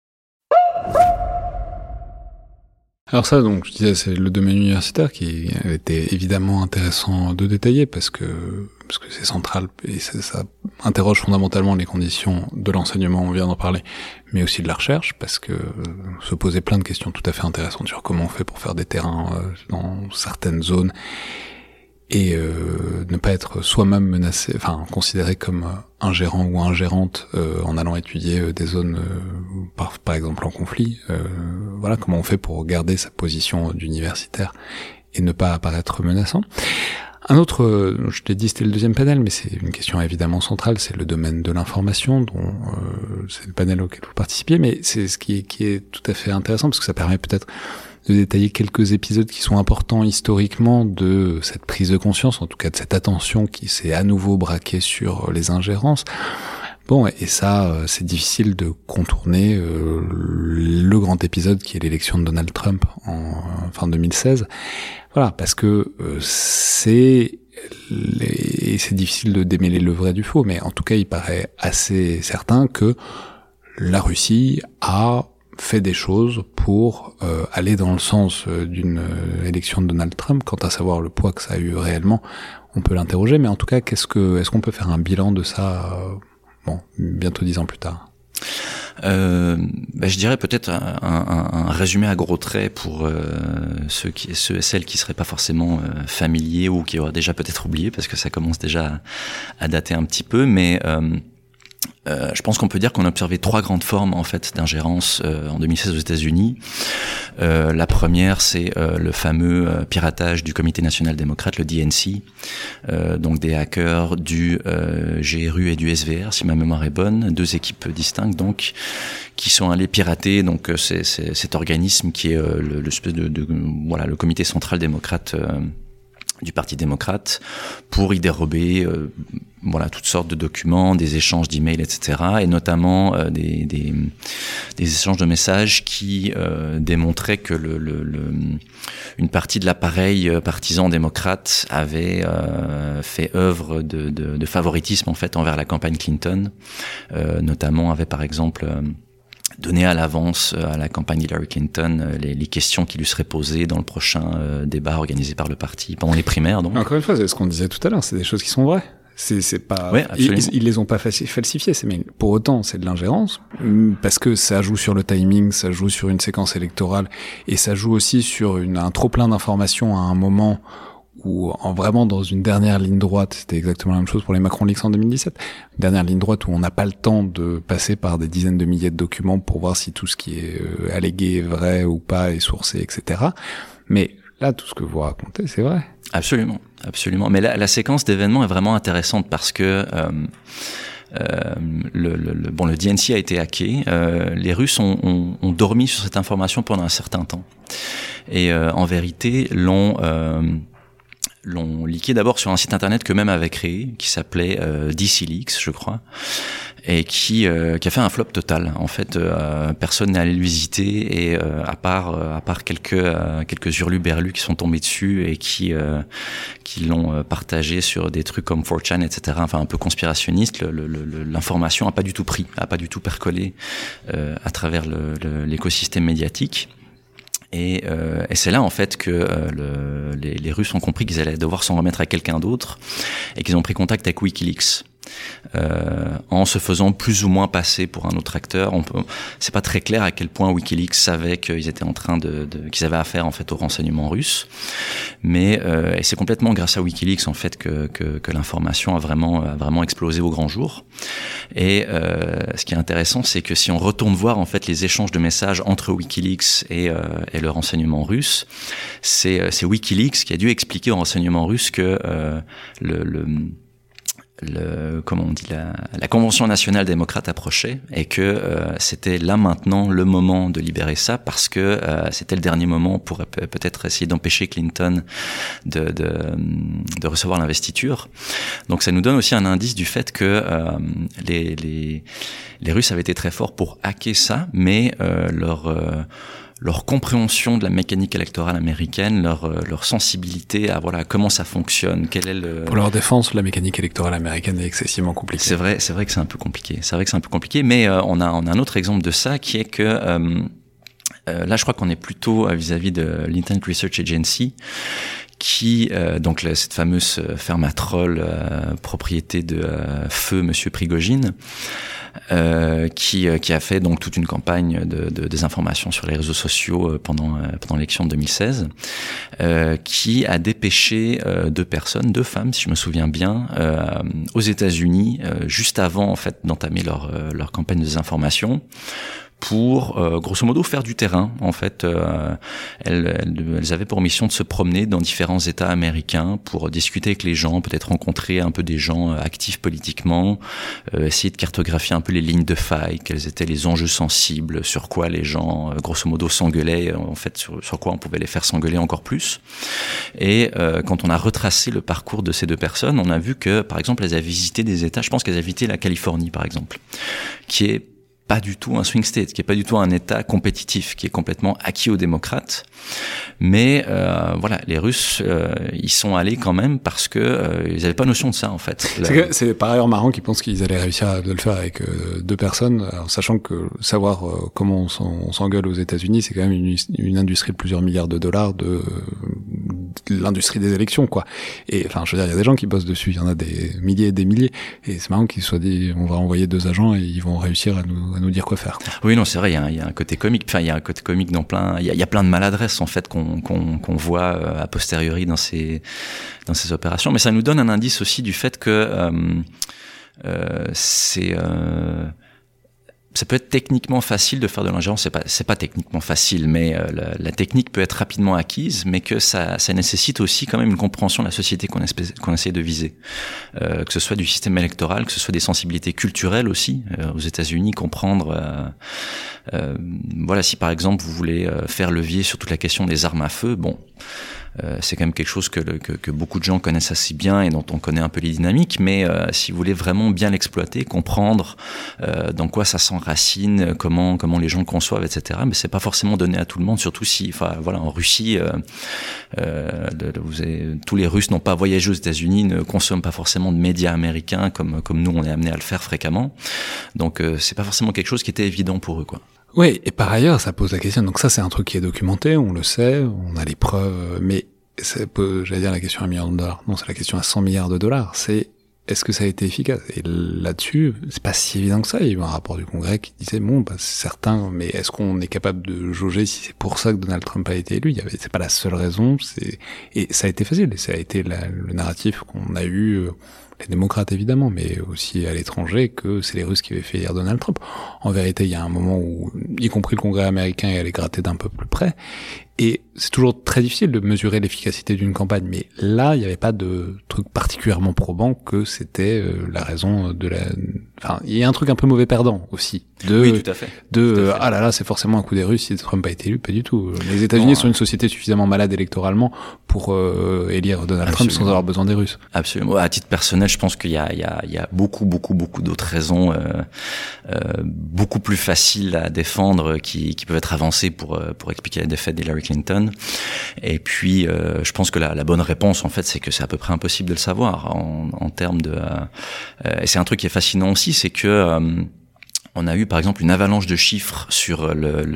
Alors ça, donc, je disais, c'est le domaine universitaire qui était évidemment intéressant de détailler parce que c'est central et ça interroge fondamentalement les conditions de l'enseignement, on vient d'en parler, mais aussi de la recherche, parce que se poser plein de questions tout à fait intéressantes sur comment on fait pour faire des terrains dans certaines zones et ne pas être soi-même menacé, considéré comme ingérant ou ingérante en allant étudier des zones par exemple en conflit. Voilà comment on fait pour garder sa position d'universitaire et ne pas apparaître menaçant. Un autre, je t'ai dit c'était le deuxième panel, mais c'est une question évidemment centrale, c'est le domaine de l'information, dont c'est le panel auquel vous participiez, mais c'est ce qui est tout à fait intéressant, parce que ça permet peut-être de détailler quelques épisodes qui sont importants historiquement de cette prise de conscience, en tout cas de cette attention qui s'est à nouveau braquée sur les ingérences. Bon, et ça, c'est difficile de contourner le grand épisode qui est l'élection de Donald Trump en fin 2016. Voilà, parce que c'est difficile de démêler le vrai du faux, mais en tout cas, il paraît assez certain que la Russie a fait des choses pour aller dans le sens d'une élection de Donald Trump. Quant à savoir le poids que ça a eu réellement, on peut l'interroger, mais en tout cas, est-ce qu'on peut faire un bilan de ça bientôt 10 ans plus tard? Je dirais peut-être un résumé à gros traits pour ceux et celles qui seraient pas forcément familiers ou qui auraient déjà peut-être oublié, parce que ça commence déjà à dater un petit peu, mais je pense qu'on peut dire qu'on a observé 3 grandes formes en fait d'ingérence en 2016 aux États-Unis. La première, c'est le fameux piratage du Comité national démocrate, le DNC, donc des hackers du GRU et du SVR, si ma mémoire est bonne, 2 équipes distinctes donc, qui sont allés pirater donc c'est cet organisme qui est l'espèce le comité central démocrate du Parti démocrate, pour y dérober toutes sortes de documents, des échanges d'emails, etc. et notamment des échanges de messages qui démontraient que une partie de l'appareil partisan démocrate avait fait œuvre de favoritisme en fait envers la campagne Clinton, notamment avait par exemple donner à l'avance à la campagne Hillary Clinton les questions qui lui seraient posées dans le prochain débat organisé par le parti pendant les primaires. Donc. Encore une fois, c'est ce qu'on disait tout à l'heure, c'est des choses qui sont vraies. C'est pas, ouais, ils les ont pas falsifiées, mais pour autant c'est de l'ingérence, parce que ça joue sur le timing, ça joue sur une séquence électorale, et ça joue aussi sur un trop plein d'informations à un moment où vraiment dans une dernière ligne droite, c'était exactement la même chose pour les Macron Leaks en 2017, une dernière ligne droite où on n'a pas le temps de passer par des dizaines de milliers de documents pour voir si tout ce qui est allégué est vrai ou pas, est sourcé, etc. Mais là, tout ce que vous racontez, c'est vrai. Absolument. Mais la séquence d'événements est vraiment intéressante parce que le DNC a été hacké. Les Russes ont dormi sur cette information pendant un certain temps. Et en vérité, l'ont leaké d'abord sur un site internet qu'eux-mêmes avaient créé, qui s'appelait DC Leaks, je crois, et qui a fait un flop total. En fait, personne n'est allé le visiter, et à part quelques hurluberlus qui sont tombés dessus et qui l'ont partagé sur des trucs comme 4chan, etc. Enfin, un peu conspirationniste. L'information a pas du tout percolé à travers l'écosystème médiatique. Et c'est là en fait que les Russes ont compris qu'ils allaient devoir s'en remettre à quelqu'un d'autre, et qu'ils ont pris contact avec WikiLeaks. En se faisant plus ou moins passer pour un autre acteur. C'est pas très clair à quel point WikiLeaks savait qu'ils étaient en train qu'ils avaient affaire en fait aux renseignements russes, mais et c'est complètement grâce à WikiLeaks en fait que l'information a vraiment explosé au grand jour. Et ce qui est intéressant, c'est que si on retourne voir en fait les échanges de messages entre WikiLeaks et le renseignement russe, c'est WikiLeaks qui a dû expliquer au renseignement russe que la Convention nationale démocrate approchait, et que c'était là maintenant le moment de libérer ça, parce que c'était le dernier moment pour peut-être essayer d'empêcher Clinton de recevoir l'investiture. Donc ça nous donne aussi un indice du fait que les Russes avaient été très forts pour hacker ça, mais leur compréhension de la mécanique électorale américaine, leur sensibilité à comment ça fonctionne, quel est Pour leur défense, la mécanique électorale américaine est excessivement compliquée. C'est vrai que c'est un peu compliqué. Mais on a un autre exemple de ça, qui est que là, je crois qu'on est plutôt vis-à-vis de l'Internet Research Agency, qui donc cette fameuse ferme à trolls propriété de feu Monsieur Prigojine, qui a fait donc toute une campagne de désinformation sur les réseaux sociaux pendant l'élection de 2016, qui a dépêché 2 femmes, si je me souviens bien, aux États-Unis juste avant en fait d'entamer leur campagne de désinformation, pour grosso modo faire du terrain. En fait, elles avaient pour mission de se promener dans différents États américains pour discuter avec les gens, peut-être rencontrer un peu des gens actifs politiquement, essayer de cartographier un peu les lignes de faille, quels étaient les enjeux sensibles, sur quoi les gens grosso modo s'engueulaient, en fait sur quoi on pouvait les faire s'engueuler encore plus. Et quand on a retracé le parcours de ces deux personnes, on a vu que par exemple elles avaient visité des États, je pense qu'elles avaient visité la Californie par exemple, qui est pas du tout un swing state, qui est pas du tout un État compétitif, qui est complètement acquis aux démocrates. Mais voilà, les Russes, ils sont allés quand même parce que ils avaient pas notion de ça en fait. C'est par ailleurs marrant qu'ils pensent qu'ils allaient réussir à le faire avec deux personnes, en sachant que savoir comment on s'engueule aux États-Unis, c'est quand même une industrie de plusieurs milliards de dollars de l'industrie des élections, quoi. Et enfin, je veux dire, il y a des gens qui bossent dessus, il y en a des milliers et des milliers, et c'est marrant qu'ils se soient dit, on va envoyer deux agents et ils vont réussir à nous dire quoi faire, quoi. Oui, non, c'est vrai, il y a un côté comique. Enfin, il y a un côté comique dans il y a plein de maladresses en fait qu'on voit a posteriori dans ces opérations. Mais ça nous donne un indice aussi du fait que ça peut être techniquement facile de faire de l'ingérence. C'est pas techniquement facile, mais la technique peut être rapidement acquise, mais que ça nécessite aussi quand même une compréhension de la société qu'on essaie de viser. Que ce soit du système électoral, que ce soit des sensibilités culturelles aussi. Aux États-Unis, comprendre. Voilà, si par exemple vous voulez faire levier sur toute la question des armes à feu, bon. C'est quand même quelque chose que beaucoup de gens connaissent assez bien et dont on connaît un peu les dynamiques, mais si vous voulez vraiment bien l'exploiter, comprendre dans quoi ça s'enracine, comment les gens le conçoivent, etc. Mais c'est pas forcément donné à tout le monde, surtout si, enfin voilà, en Russie, tous les Russes n'ont pas voyagé aux États-Unis, ne consomment pas forcément de médias américains comme nous on est amené à le faire fréquemment. Donc c'est pas forcément quelque chose qui était évident pour eux, quoi. Oui, et par ailleurs, ça pose la question. Donc ça, c'est un truc qui est documenté, on le sait, on a les preuves, mais j'allais dire la question à $1 milliard. Non, c'est la question à $100 milliards. C'est est-ce que ça a été efficace? Et là-dessus, c'est pas si évident que ça. Il y a eu un rapport du Congrès qui disait bon, bah, c'est certain, mais est-ce qu'on est capable de jauger si c'est pour ça que Donald Trump a été élu? C'est pas la seule raison. Et ça a été facile. Et ça a été le narratif qu'on a eu. Les démocrates évidemment, mais aussi à l'étranger, que c'est les Russes qui avaient fait élire Donald Trump. En vérité, il y a un moment où, y compris le Congrès américain, est allé gratter d'un peu plus près. Et c'est toujours très difficile de mesurer l'efficacité d'une campagne, mais là, il n'y avait pas de truc particulièrement probant que c'était la raison de la... Enfin, il y a un truc un peu mauvais perdant aussi. Oui, tout à fait. Ah là là, c'est forcément un coup des Russes si Trump a été élu, pas du tout. Les États-Unis sont une société suffisamment malade électoralement pour élire Donald Trump sans avoir besoin des Russes. Absolument. À titre personnel, je pense qu'il y a beaucoup d'autres raisons beaucoup plus faciles à défendre qui peuvent être avancées pour expliquer la défaite d'Hillary Clinton. Et puis, je pense que la bonne réponse, en fait, c'est que c'est à peu près impossible de le savoir en termes de... et c'est un truc qui est fascinant aussi, c'est que... on a eu par exemple une avalanche de chiffres sur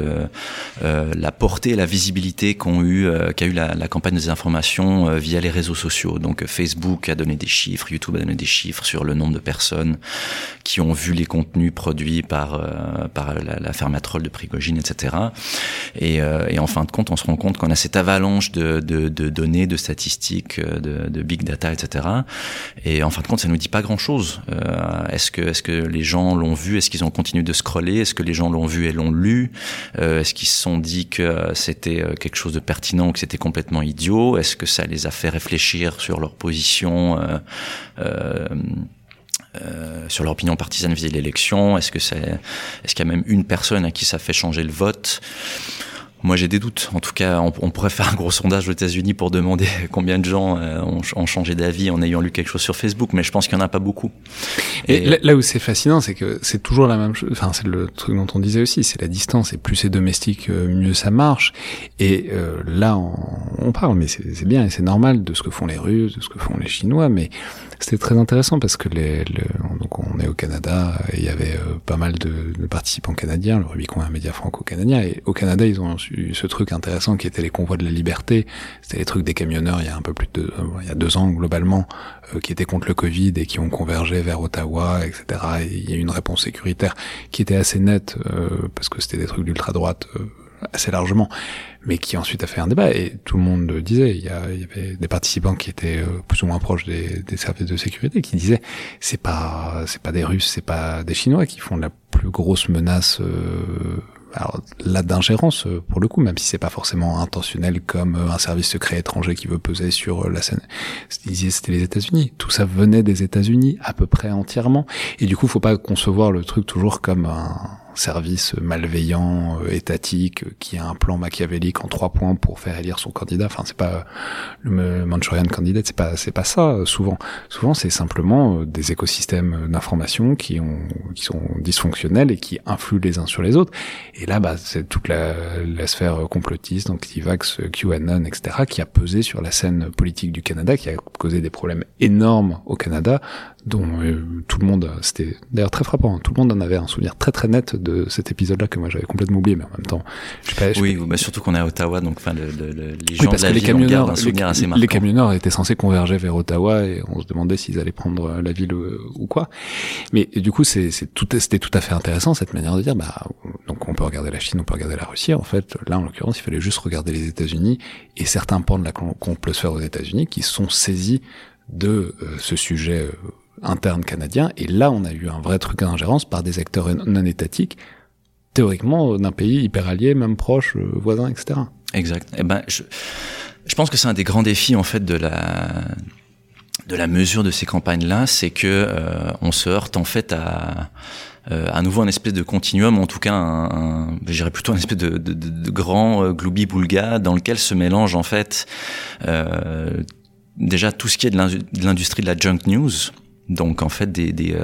la portée et la visibilité qu'a eu la campagne de désinformation via les réseaux sociaux. Donc Facebook a donné des chiffres, YouTube a donné des chiffres sur le nombre de personnes qui ont vu les contenus produits par la ferme à trolls de Prigojine, etc. Et en fin de compte, on se rend compte qu'on a cette avalanche de données, de statistiques, de big data, etc. Et en fin de compte, ça nous dit pas grand-chose. Est-ce que les gens l'ont vu? Est-ce qu'ils ont continué de scroller? Est-ce que les gens l'ont vu et l'ont lu? Est-ce qu'ils se sont dit que c'était quelque chose de pertinent ou que c'était complètement idiot? Est-ce que ça les a fait réfléchir sur leur position, sur leur opinion partisane vis-à-vis de l'élection? Est-ce qu'il y a même une personne à qui ça fait changer le vote? Moi, j'ai des doutes. En tout cas, on pourrait faire un gros sondage aux États-Unis pour demander combien de gens ont changé d'avis en ayant lu quelque chose sur Facebook, mais je pense qu'il n'y en a pas beaucoup. Et là où c'est fascinant, c'est que c'est toujours la même chose. Enfin, c'est le truc dont on disait aussi, c'est la distance. Et plus c'est domestique, mieux ça marche. Et là, on parle, mais c'est bien et c'est normal de ce que font les Russes, de ce que font les Chinois, mais c'était très intéressant parce que donc on est au Canada et il y avait pas mal de participants canadiens. Le Rubicon est un média franco-canadien et au Canada ils ont eu ce truc intéressant qui était les convois de la liberté. C'était les trucs des camionneurs il y a un peu plus de il y a 2 ans globalement qui étaient contre le Covid et qui ont convergé vers Ottawa, etc. Et il y a eu une réponse sécuritaire qui était assez nette parce que c'était des trucs d'ultra droite assez largement, mais qui ensuite a fait un débat et tout le monde le disait. Il y avait des participants qui étaient plus ou moins proches des services de sécurité qui disaient c'est pas des Russes, c'est pas des Chinois qui font la plus grosse menace alors là d'ingérence pour le coup, même si c'est pas forcément intentionnel comme un service secret étranger qui veut peser sur la scène. C'était les États-Unis. Tout ça venait des États-Unis à peu près entièrement. Et du coup, faut pas concevoir le truc toujours comme un service malveillant, étatique, qui a un plan machiavélique en 3 points pour faire élire son candidat. Enfin, c'est pas le Manchurian Candidate, c'est pas ça. Souvent, c'est simplement des écosystèmes d'information qui sont dysfonctionnels et qui influent les uns sur les autres. Et là, c'est toute la sphère complotiste, donc Antivax, QAnon, etc., qui a pesé sur la scène politique du Canada, qui a causé des problèmes énormes au Canada, dont tout le monde, c'était d'ailleurs très frappant, tout le monde en avait un souvenir très très net de cet épisode-là que moi j'avais complètement oublié, mais en même temps, surtout qu'on est à Ottawa, donc les gens de la ville en gardent un souvenir assez marquant. Les camionneurs étaient censés converger vers Ottawa et on se demandait s'ils allaient prendre la ville ou quoi. Mais du coup, c'était tout à fait intéressant cette manière de dire, donc on peut regarder la Chine, on peut regarder la Russie. En fait, là en l'occurrence, il fallait juste regarder les États-Unis et certains pans de la complosphère aux États-Unis qui sont saisis de ce sujet interne canadien, et là on a eu un vrai truc d'ingérence par des acteurs non étatiques, théoriquement d'un pays hyper allié, même proche, voisin, etc. Exact. Je pense que c'est un des grands défis en fait de la mesure de ces campagnes-là, c'est que on se heurte en fait à nouveau un espèce de continuum, en tout cas je dirais plutôt un espèce de grand gloubi-boulga dans lequel se mélange en fait déjà tout ce qui est de l'industrie de la junk news. Donc en fait des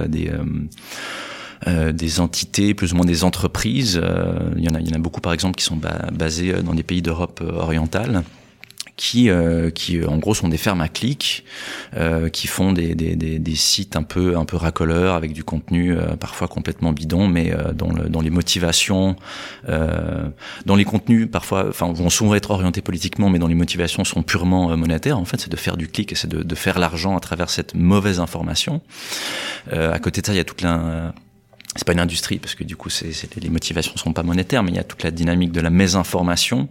entités, plus ou moins des entreprises, il y en a beaucoup par exemple qui sont basées dans des pays d'Europe orientale, qui en gros sont des fermes à clics, qui font des sites un peu racoleurs avec du contenu parfois complètement bidon, mais dont les motivations, dont les contenus parfois, vont souvent être orientés politiquement, mais dont les motivations sont purement monétaires. En fait, c'est de faire du clic et c'est de faire l'argent à travers cette mauvaise information. À côté de ça, il y a toute c'est pas une industrie parce que du coup les motivations sont pas monétaires, mais il y a toute la dynamique de la mésinformation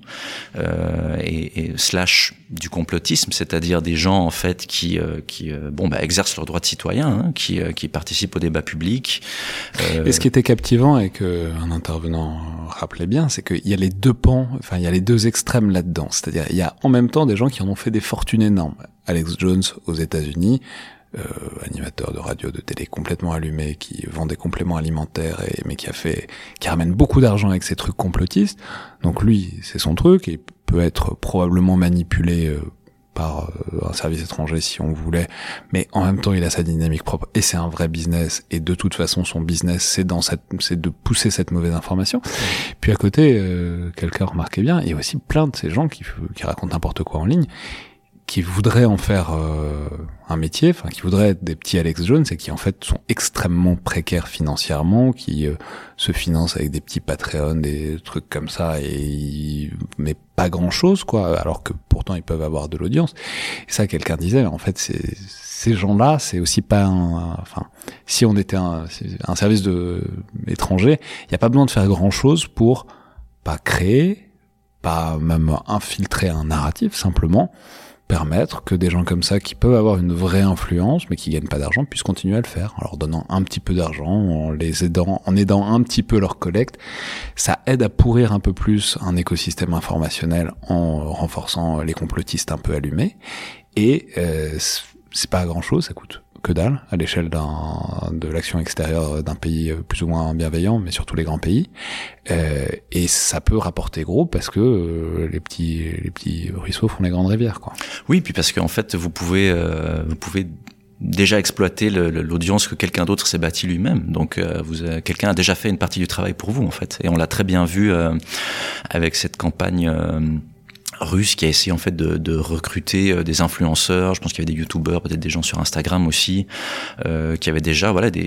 et slash du complotisme, c'est-à-dire des gens en fait qui exercent leurs droits de citoyen, qui participent au débat public. Et ce qui était captivant et que un intervenant rappelait bien, c'est qu'il y a les deux pans, il y a les deux extrêmes là-dedans. C'est-à-dire il y a en même temps des gens qui en ont fait des fortunes énormes. Alex Jones aux États-Unis. Animateur de radio, de télé complètement allumé, qui vend des compléments alimentaires mais qui ramène beaucoup d'argent avec ses trucs complotistes. Donc lui, c'est son truc, et peut être probablement manipulé par un service étranger si on voulait, mais en même temps il a sa dynamique propre et c'est un vrai business, et de toute façon son business c'est de pousser cette mauvaise information. Puis à côté, quelqu'un remarquait bien, il y a aussi plein de ces gens qui racontent n'importe quoi en ligne, qui voudraient en faire un métier, qui voudraient être des petits Alex Jones et qui en fait sont extrêmement précaires financièrement, qui se financent avec des petits Patreon, des trucs comme ça, mais pas grand chose alors que pourtant ils peuvent avoir de l'audience. Et ça, quelqu'un disait, en fait ces gens-là, c'est aussi pas si on était un service étranger, il y a pas besoin de faire grand chose pour pas créer, pas même infiltrer un narratif, simplement permettre que des gens comme ça, qui peuvent avoir une vraie influence, mais qui gagnent pas d'argent, puissent continuer à le faire, en leur donnant un petit peu d'argent, en aidant un petit peu leur collecte. Ça aide à pourrir un peu plus un écosystème informationnel en renforçant les complotistes un peu allumés. Et c'est pas grand chose, ça coûte que dalle à l'échelle de l'action extérieure d'un pays plus ou moins bienveillant, mais surtout les grands pays, et ça peut rapporter gros parce que les petits ruisseaux font les grandes rivières, quoi. Oui, puis parce qu'en fait vous pouvez déjà exploiter l'audience que quelqu'un d'autre s'est bâti lui-même. Donc quelqu'un a déjà fait une partie du travail pour vous en fait, et on l'a très bien vu avec cette campagne russe qui a essayé en fait de recruter des influenceurs. Je pense qu'il y avait des youtubeurs, peut-être des gens sur Instagram aussi, qui avaient déjà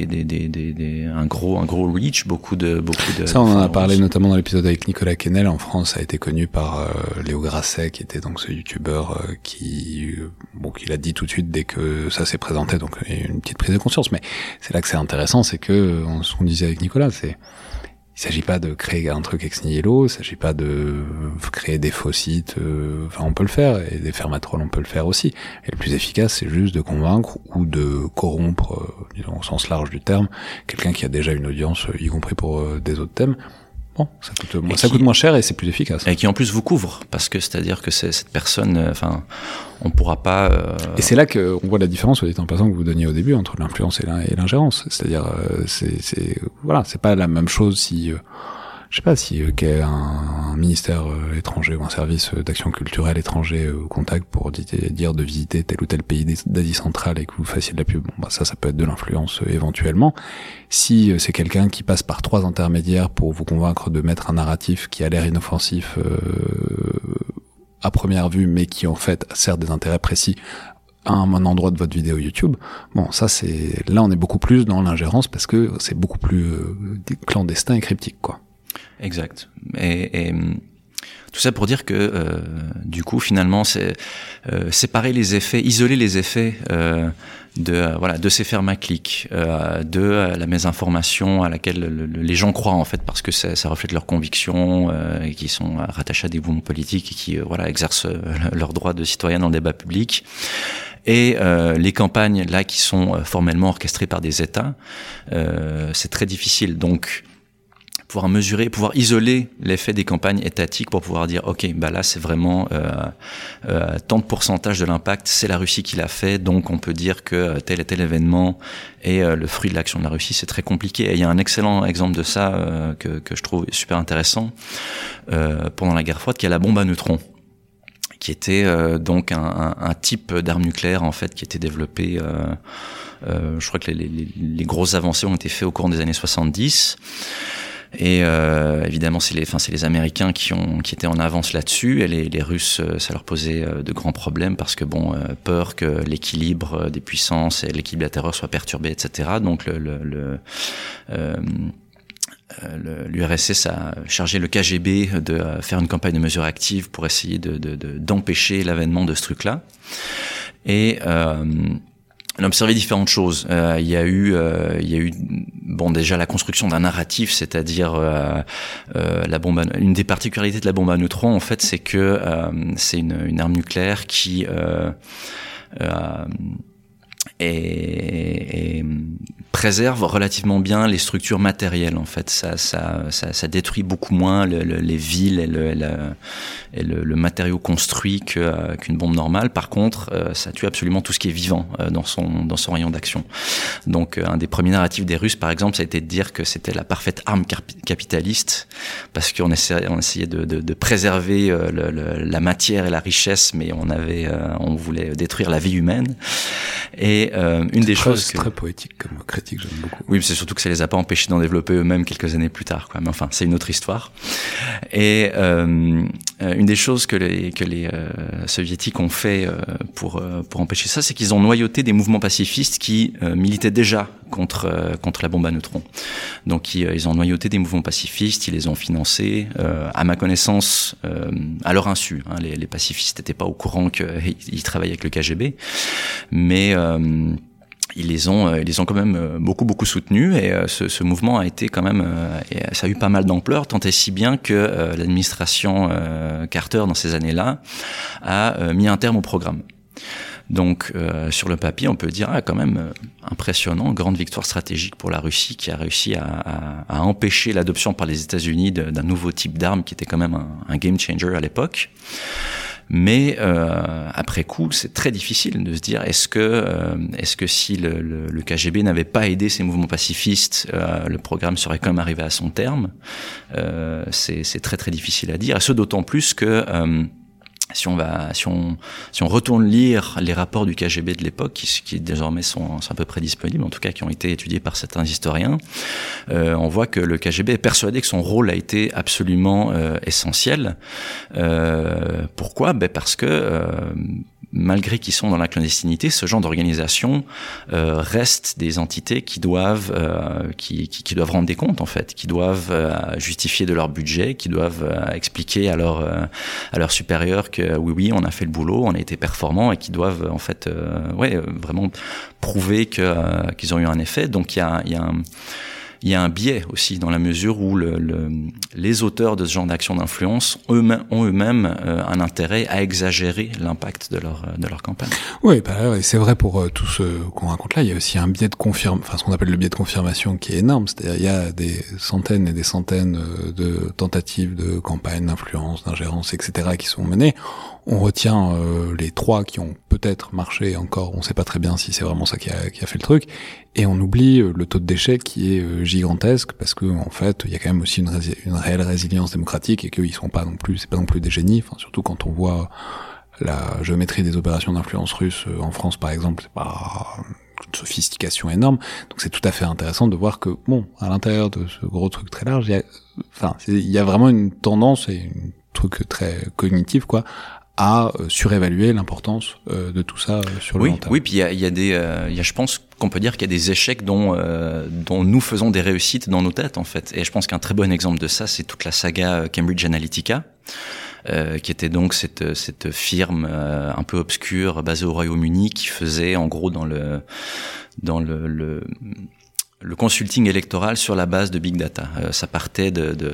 un gros reach, beaucoup de ça on en a parlé notamment dans l'épisode avec Nicolas Quesnel. En France, ça a été connu par Léo Grasset, qui était donc ce youtubeur qui l'a dit tout de suite dès que ça s'est présenté, donc il y a eu une petite prise de conscience. Mais c'est là que c'est intéressant, c'est que ce qu'on disait avec Nicolas, il s'agit pas de créer un truc ex nihilo, il s'agit pas de créer des faux sites, on peut le faire, et des fermatrolls on peut le faire aussi. Et le plus efficace, c'est juste de convaincre ou de corrompre, disons au sens large du terme, quelqu'un qui a déjà une audience, y compris pour des autres thèmes, Bon, ça coûte moins cher et c'est plus efficace. Et qui en plus vous couvre, parce que c'est-à-dire que cette personne, on pourra pas. Et c'est là qu'on voit la différence, soit dit en passant, que vous donniez au début entre l'influence et l'ingérence. C'est-à-dire, c'est pas la même chose si, je sais pas, si un ministère étranger ou un service d'action culturelle étranger vous contacte pour dire de visiter tel ou tel pays d'Asie centrale et que vous fassiez de la pub. Bon, ça peut être de l'influence éventuellement. Si c'est quelqu'un qui passe par 3 intermédiaires pour vous convaincre de mettre un narratif qui a l'air inoffensif à première vue, mais qui en fait sert des intérêts précis à un endroit de votre vidéo YouTube, bon, ça là on est beaucoup plus dans l'ingérence parce que c'est beaucoup plus clandestin et cryptique, quoi. Exact. Et tout ça pour dire que du coup finalement c'est séparer les effets, isoler les effets de ces fermes à clics, de la mésinformation à laquelle les gens croient en fait parce que ça reflète leurs convictions et qui sont rattachés à des mouvements politiques et qui exercent leurs droits de citoyen dans le débat public. Et les campagnes là qui sont formellement orchestrées par des États, c'est très difficile. Donc pouvoir mesurer, pouvoir isoler l'effet des campagnes étatiques pour pouvoir dire ok, là c'est vraiment tant de pourcentage de l'impact, c'est la Russie qui l'a fait, donc on peut dire que tel et tel événement est le fruit de l'action de la Russie. C'est très compliqué. Et il y a un excellent exemple de ça que je trouve super intéressant pendant la guerre froide, qui est la bombe à neutrons, qui était donc un type d'arme nucléaire en fait qui était développé. Je crois que les grosses avancées ont été faites au cours des années 70. Et évidemment, c'est les Américains qui étaient en avance là-dessus, et les Russes, ça leur posait de grands problèmes parce que peur que l'équilibre des puissances et l'équilibre de la terreur soit perturbé, etc. Donc l'URSS a chargé le KGB de faire une campagne de mesures actives pour essayer d'empêcher l'avènement de ce truc-là. Et on a observé différentes choses. Il y a eu déjà la construction d'un narratif, c'est-à-dire une des particularités de la bombe à neutrons en fait, c'est que c'est une arme nucléaire qui et préserve relativement bien les structures matérielles en fait. Ça détruit beaucoup moins les villes et le matériau construit qu'une bombe normale. Par contre, ça tue absolument tout ce qui est vivant dans son rayon d'action. Donc un des premiers narratifs des Russes par exemple, ça a été de dire que c'était la parfaite arme capitaliste parce qu'on essayait de préserver la matière et la richesse, mais on voulait détruire la vie humaine. Et une des choses très poétique comme critique, j'aime beaucoup. Oui, mais c'est surtout que ça les a pas empêchés d'en développer eux-mêmes quelques années plus tard, quoi. Mais enfin, c'est une autre histoire. Et une des choses que les soviétiques ont fait pour empêcher ça, c'est qu'ils ont noyauté des mouvements pacifistes qui militaient déjà contre la bombe à neutrons. Donc ils ont noyauté des mouvements pacifistes, ils les ont financés, à ma connaissance, à leur insu. Hein, les pacifistes n'étaient pas au courant qu'ils travaillaient avec le KGB, mais ils les ont quand même beaucoup soutenus, et ce mouvement a été quand même ça a eu pas mal d'ampleur, tant et si bien que l'administration Carter dans ces années-là a mis un terme au programme. Donc sur le papier, on peut dire quand même impressionnant, grande victoire stratégique pour la Russie qui a réussi à empêcher l'adoption par les États-Unis d'un nouveau type d'arme qui était quand même un game changer à l'époque. Mais après coup, c'est très difficile de se dire est-ce que si le KGB n'avait pas aidé ces mouvements pacifistes, le programme serait quand même arrivé à son terme. C'est très très difficile à dire, et ce d'autant plus que si on retourne lire les rapports du KGB de l'époque, qui désormais sont à peu près disponibles, en tout cas qui ont été étudiés par certains historiens, on voit que le KGB est persuadé que son rôle a été absolument essentiel. Pourquoi ? Parce que malgré qu'ils sont dans la clandestinité, ce genre d'organisation restent des entités qui doivent rendre des comptes en fait, qui doivent justifier de leur budget, qui doivent expliquer à leurs supérieurs que oui on a fait le boulot, on a été performants, et qui doivent en fait vraiment prouver qu'ils ont eu un effet. Donc il y a il y a un biais aussi dans la mesure où les auteurs de ce genre d'action d'influence ont eux-mêmes un intérêt à exagérer l'impact de leur campagne. Oui, et c'est vrai pour tout ce qu'on raconte là. Il y a aussi un biais de ce qu'on appelle le biais de confirmation qui est énorme. C'est-à-dire, il y a des centaines et des centaines de tentatives de campagnes d'influence, d'ingérence, etc. qui sont menées. On retient les 3 qui ont peut-être marché encore. On sait pas très bien si c'est vraiment ça qui a fait le truc. Et on oublie le taux d'échec qui est gigantesque parce que en fait, il y a quand même aussi une réelle résilience démocratique et qu'ils sont pas non plus, c'est pas non plus des génies. Enfin, surtout quand on voit la géométrie des opérations d'influence russe en France, par exemple, c'est pas une sophistication énorme. Donc c'est tout à fait intéressant de voir que, bon, à l'intérieur de ce gros truc très large, il y a vraiment une tendance et un truc très cognitif, quoi, à surévaluer l'importance de tout ça sur le long terme. Oui, puis je pense qu'on peut dire qu'il y a des échecs dont nous faisons des réussites dans nos têtes, en fait. Et je pense qu'un très bon exemple de ça, c'est toute la saga Cambridge Analytica, qui était donc cette firme un peu obscure basée au Royaume-Uni qui faisait en gros dans le consulting électoral sur la base de big data. Ça partait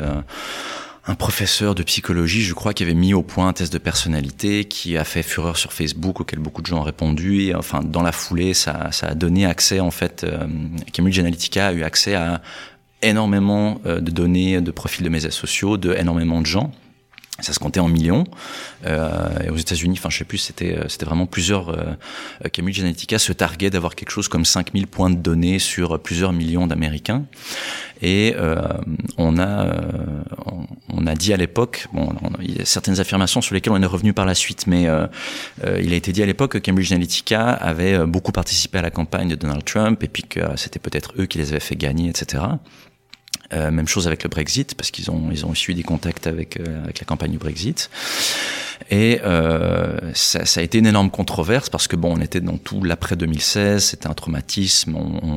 un professeur de psychologie, je crois, qui avait mis au point un test de personnalité qui a fait fureur sur Facebook, auquel beaucoup de gens ont répondu. Et enfin, dans la foulée, ça a donné accès, en fait, Cambridge Analytica a eu accès à énormément de données, de profils de médias sociaux, de énormément de gens. Ça se comptait en millions. Et aux États-Unis, enfin, je sais plus, c'était vraiment plusieurs. Cambridge Analytica se targuait d'avoir quelque chose comme 5000 points de données sur plusieurs millions d'Américains. Et on a dit à l'époque, il y a certaines affirmations sur lesquelles on est revenu par la suite, mais il a été dit à l'époque que Cambridge Analytica avait beaucoup participé à la campagne de Donald Trump et puis que c'était peut-être eux qui les avaient fait gagner, etc. Même chose avec le Brexit, parce qu'ils ont eu des contacts avec la campagne du Brexit. Et ça a été une énorme controverse parce que bon, on était dans tout l'après 2016, c'était un traumatisme.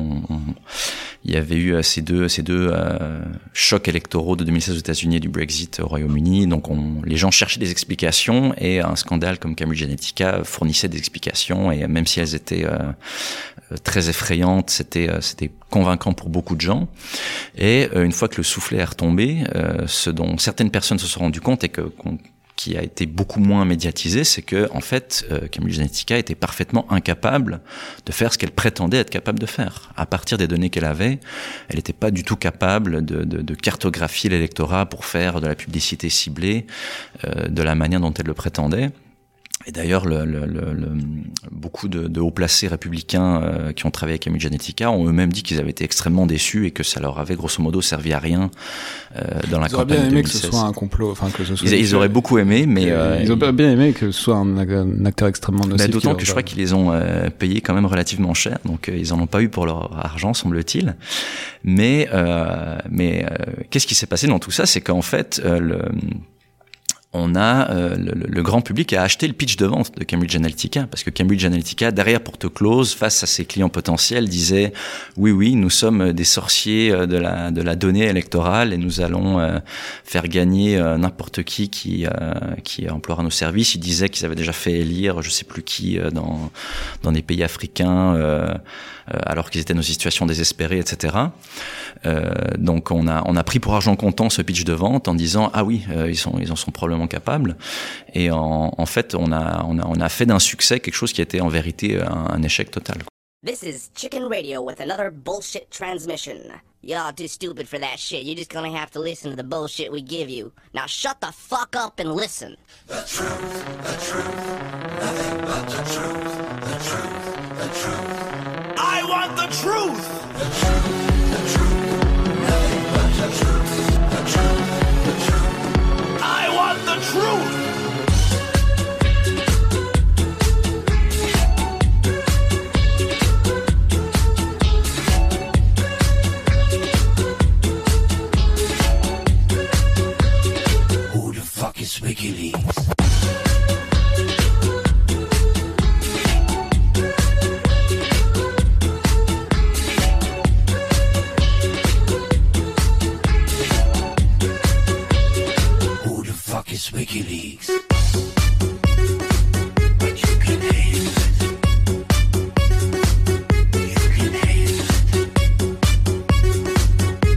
Il y avait eu ces deux chocs électoraux de 2016 aux États-Unis et du Brexit au Royaume-Uni. Donc les gens cherchaient des explications et un scandale comme Cambridge Analytica fournissait des explications et même si elles étaient très effrayantes, c'était convaincant pour beaucoup de gens. Et une fois que le soufflet est retombé, ce dont certaines personnes se sont rendues compte et qui a été beaucoup moins médiatisé, c'est que en fait, Cambridge Analytica était parfaitement incapable de faire ce qu'elle prétendait être capable de faire. À partir des données qu'elle avait, elle n'était pas du tout capable de cartographier l'électorat pour faire de la publicité ciblée de la manière dont elle le prétendait. Et d'ailleurs, beaucoup de hauts placés républicains qui ont travaillé avec Cambridge Analytica ont eux-mêmes dit qu'ils avaient été extrêmement déçus et que ça leur avait grosso modo servi à rien dans la campagne 2016. Ils auraient bien aimé que ce soit un complot, enfin que ce soit. Ils auraient beaucoup aimé, mais ils auraient bien aimé que ce soit un acteur extrêmement nocif. D'autant que je crois qu'ils les ont payés quand même relativement cher, donc ils en ont pas eu pour leur argent, semble-t-il. Mais qu'est-ce qui s'est passé dans tout ça, c'est qu'en fait on a le grand public a acheté le pitch de vente de Cambridge Analytica parce que Cambridge Analytica, derrière porte close, face à ses clients potentiels, disait oui, nous sommes des sorciers de la donnée électorale et nous allons faire gagner n'importe qui emploiera nos services. Ils disaient qu'ils avaient déjà fait élire je sais plus qui dans des pays africains alors qu'ils étaient dans une situation désespérée, etc. Donc on a pris pour argent comptant ce pitch de vente en disant ils en sont probablement capables. Et en fait on a fait d'un succès quelque chose qui était en vérité un échec total. This is Chicken Radio with another bullshit transmission. Y'all too stupid for that shit. You're just gonna have to listen to the bullshit we give you. Now shut the fuck up and listen. The truth, nothing but the truth, the truth, the truth. I want the truth! The truth, nothing but the truth, the truth, the truth. I want the truth! It's WikiLeaks. Who the fuck is WikiLeaks? But you can handle it. You can handle it.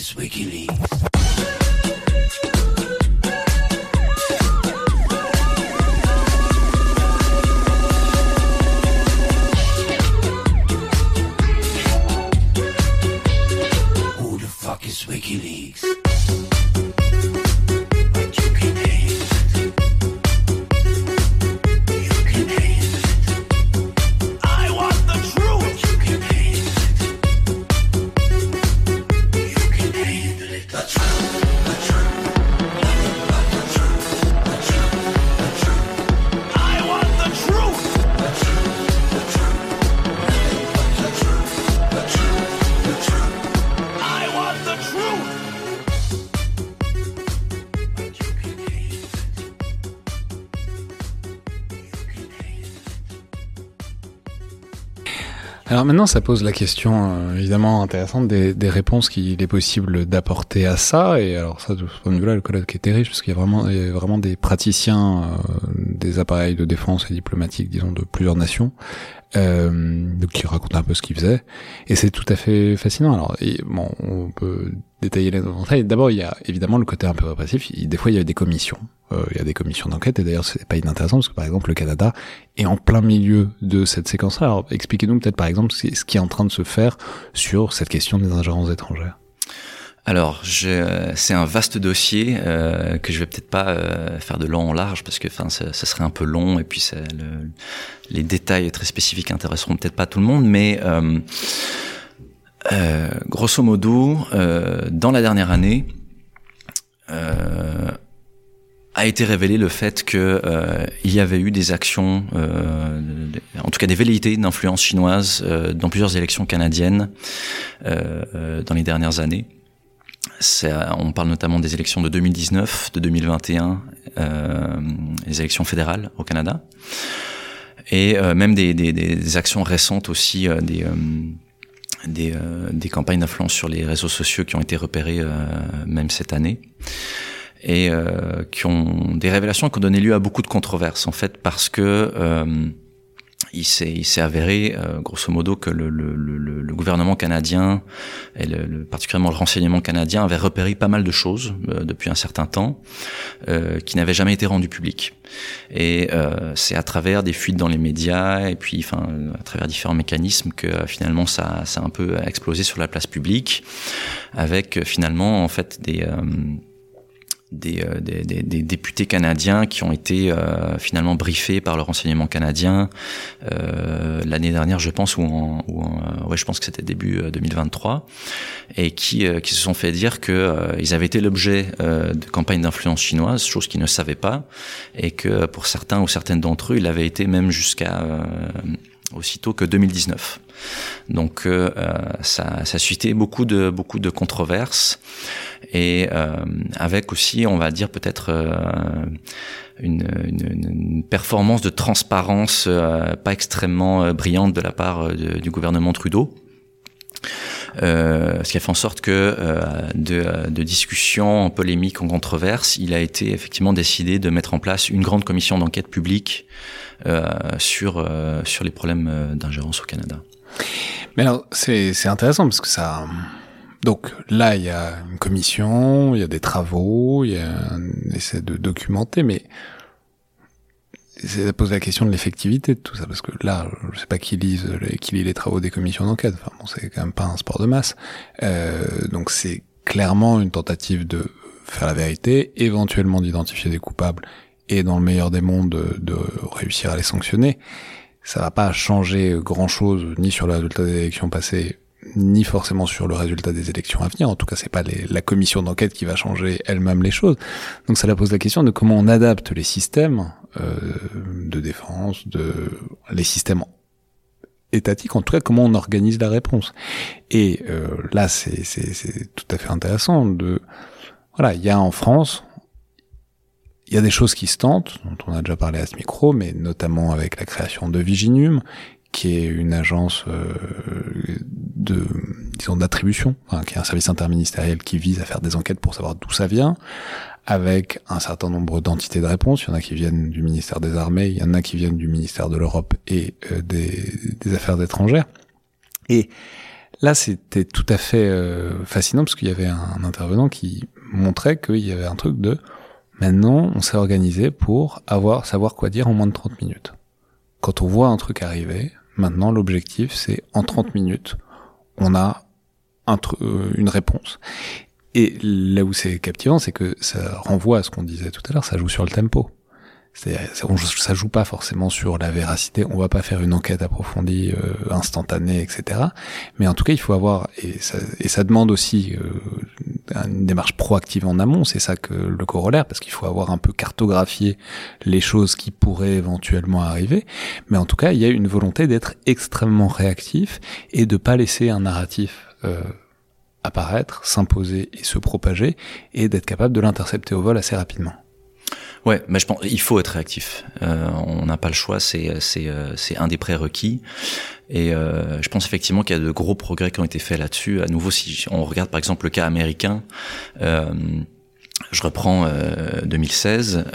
is WikiLeaks? Who the fuck is WikiLeaks? But you can hate it. You can hate it. I want the truth. You can hate it. You can handle it. The truth, the truth. Nothing but the truth, the truth, the truth. I want the truth. The truth, the truth. Nothing but the truth, the truth, the truth. I want the truth. But you can hate it. You can hate it. Alors maintenant, ça pose la question évidemment intéressante des réponses qu'il est possible d'apporter à ça. Et alors ça, de ce point de vue-là, le colloque était riche parce qu'il y a vraiment des praticiens des appareils de défense et diplomatiques, disons, de plusieurs nations, donc qui racontent un peu ce qu'ils faisaient. Et c'est tout à fait fascinant. Alors, bon, on peut détailler les détails. D'abord, il y a évidemment le côté un peu répressif. Des fois, il y a des commissions. Il y a des commissions d'enquête, et d'ailleurs, c'est pas inintéressant parce que, par exemple, le Canada est en plein milieu de cette séquence-là. Alors, expliquez-nous peut-être, par exemple, ce qui est en train de se faire sur cette question des ingérences étrangères. Alors, c'est un vaste dossier que je vais peut-être pas faire de long en large parce que, enfin, ça serait un peu long et puis les détails très spécifiques intéresseront peut-être pas tout le monde, mais grosso modo, dans la dernière année, a été révélé le fait que il y avait eu des actions, en tout cas des velléités d'influence chinoise dans plusieurs élections canadiennes dans les dernières années. On parle notamment des élections de 2019, de 2021, les élections fédérales au Canada, et même des actions récentes aussi, des campagnes d'influence sur les réseaux sociaux qui ont été repérées même cette année. Et qui ont des révélations qui ont donné lieu à beaucoup de controverses, en fait, parce que il s'est avéré, grosso modo, que le gouvernement canadien et particulièrement le renseignement canadien avait repéré pas mal de choses depuis un certain temps qui n'avaient jamais été rendues publiques. Et c'est à travers des fuites dans les médias et puis, enfin, à travers différents mécanismes que finalement ça a un peu explosé sur la place publique, avec finalement en fait des députés canadiens qui ont été finalement briefés par le renseignement canadien l'année dernière, je pense, ouais, je pense que c'était début 2023, et qui se sont fait dire que ils avaient été l'objet de campagnes d'influence chinoise, chose qu'ils ne savaient pas, et que pour certains ou certaines d'entre eux, il avait été même jusqu'à aussitôt que 2019. Donc ça a suscité beaucoup de controverses, et avec aussi, on va dire, peut-être une performance de transparence pas extrêmement brillante de la part du gouvernement Trudeau. Ce qui a fait en sorte que de discussions en polémique, en controverse, il a été effectivement décidé de mettre en place une grande commission d'enquête publique sur les problèmes d'ingérence au Canada. Mais alors, c'est intéressant parce que ça... Donc là, il y a une commission, il y a des travaux, il y a un essai de documenter, mais ça pose la question de l'effectivité de tout ça, parce que là, je sais pas qui lit les travaux des commissions d'enquête. Enfin bon, c'est quand même pas un sport de masse. Donc c'est clairement une tentative de faire la vérité, éventuellement d'identifier des coupables, et dans le meilleur des mondes, de réussir à les sanctionner. Ça va pas changer grand-chose, ni sur le résultat des élections passées, ni forcément sur le résultat des élections à venir. En tout cas, c'est pas la commission d'enquête qui va changer elle-même les choses. Donc ça pose la question de comment on adapte les systèmes de défense, les systèmes étatiques, en tout cas comment on organise la réponse. Et là, c'est tout à fait intéressant voilà, il y a en France, il y a des choses qui se tentent, dont on a déjà parlé à ce micro, mais notamment avec la création de Viginum, qui est une agence d'attribution, qui est un service interministériel qui vise à faire des enquêtes pour savoir d'où ça vient, avec un certain nombre d'entités de réponse. Il y en a qui viennent du ministère des Armées, il y en a qui viennent du ministère de l'Europe et des Affaires étrangères. Et là, c'était tout à fait fascinant parce qu'il y avait un intervenant qui montrait qu'il y avait un truc de maintenant, on s'est organisé pour savoir quoi dire en moins de 30 minutes. Quand on voit un truc arriver, maintenant, l'objectif, c'est en 30 minutes, on a une réponse. Et là où c'est captivant, c'est que ça renvoie à ce qu'on disait tout à l'heure, ça joue sur le tempo. Ça joue pas forcément sur la véracité, on va pas faire une enquête approfondie, instantanée, etc. Mais en tout cas, il faut avoir, et ça demande aussi une démarche proactive en amont, c'est ça que le corollaire, parce qu'il faut avoir un peu cartographié les choses qui pourraient éventuellement arriver. Mais en tout cas, il y a une volonté d'être extrêmement réactif et de pas laisser un narratif apparaître, s'imposer et se propager, et d'être capable de l'intercepter au vol assez rapidement. Ouais, mais je pense il faut être réactif. On n'a pas le choix, c'est un des prérequis. Et je pense effectivement qu'il y a de gros progrès qui ont été faits là-dessus. À nouveau, si on regarde par exemple le cas américain, je reprends 2016.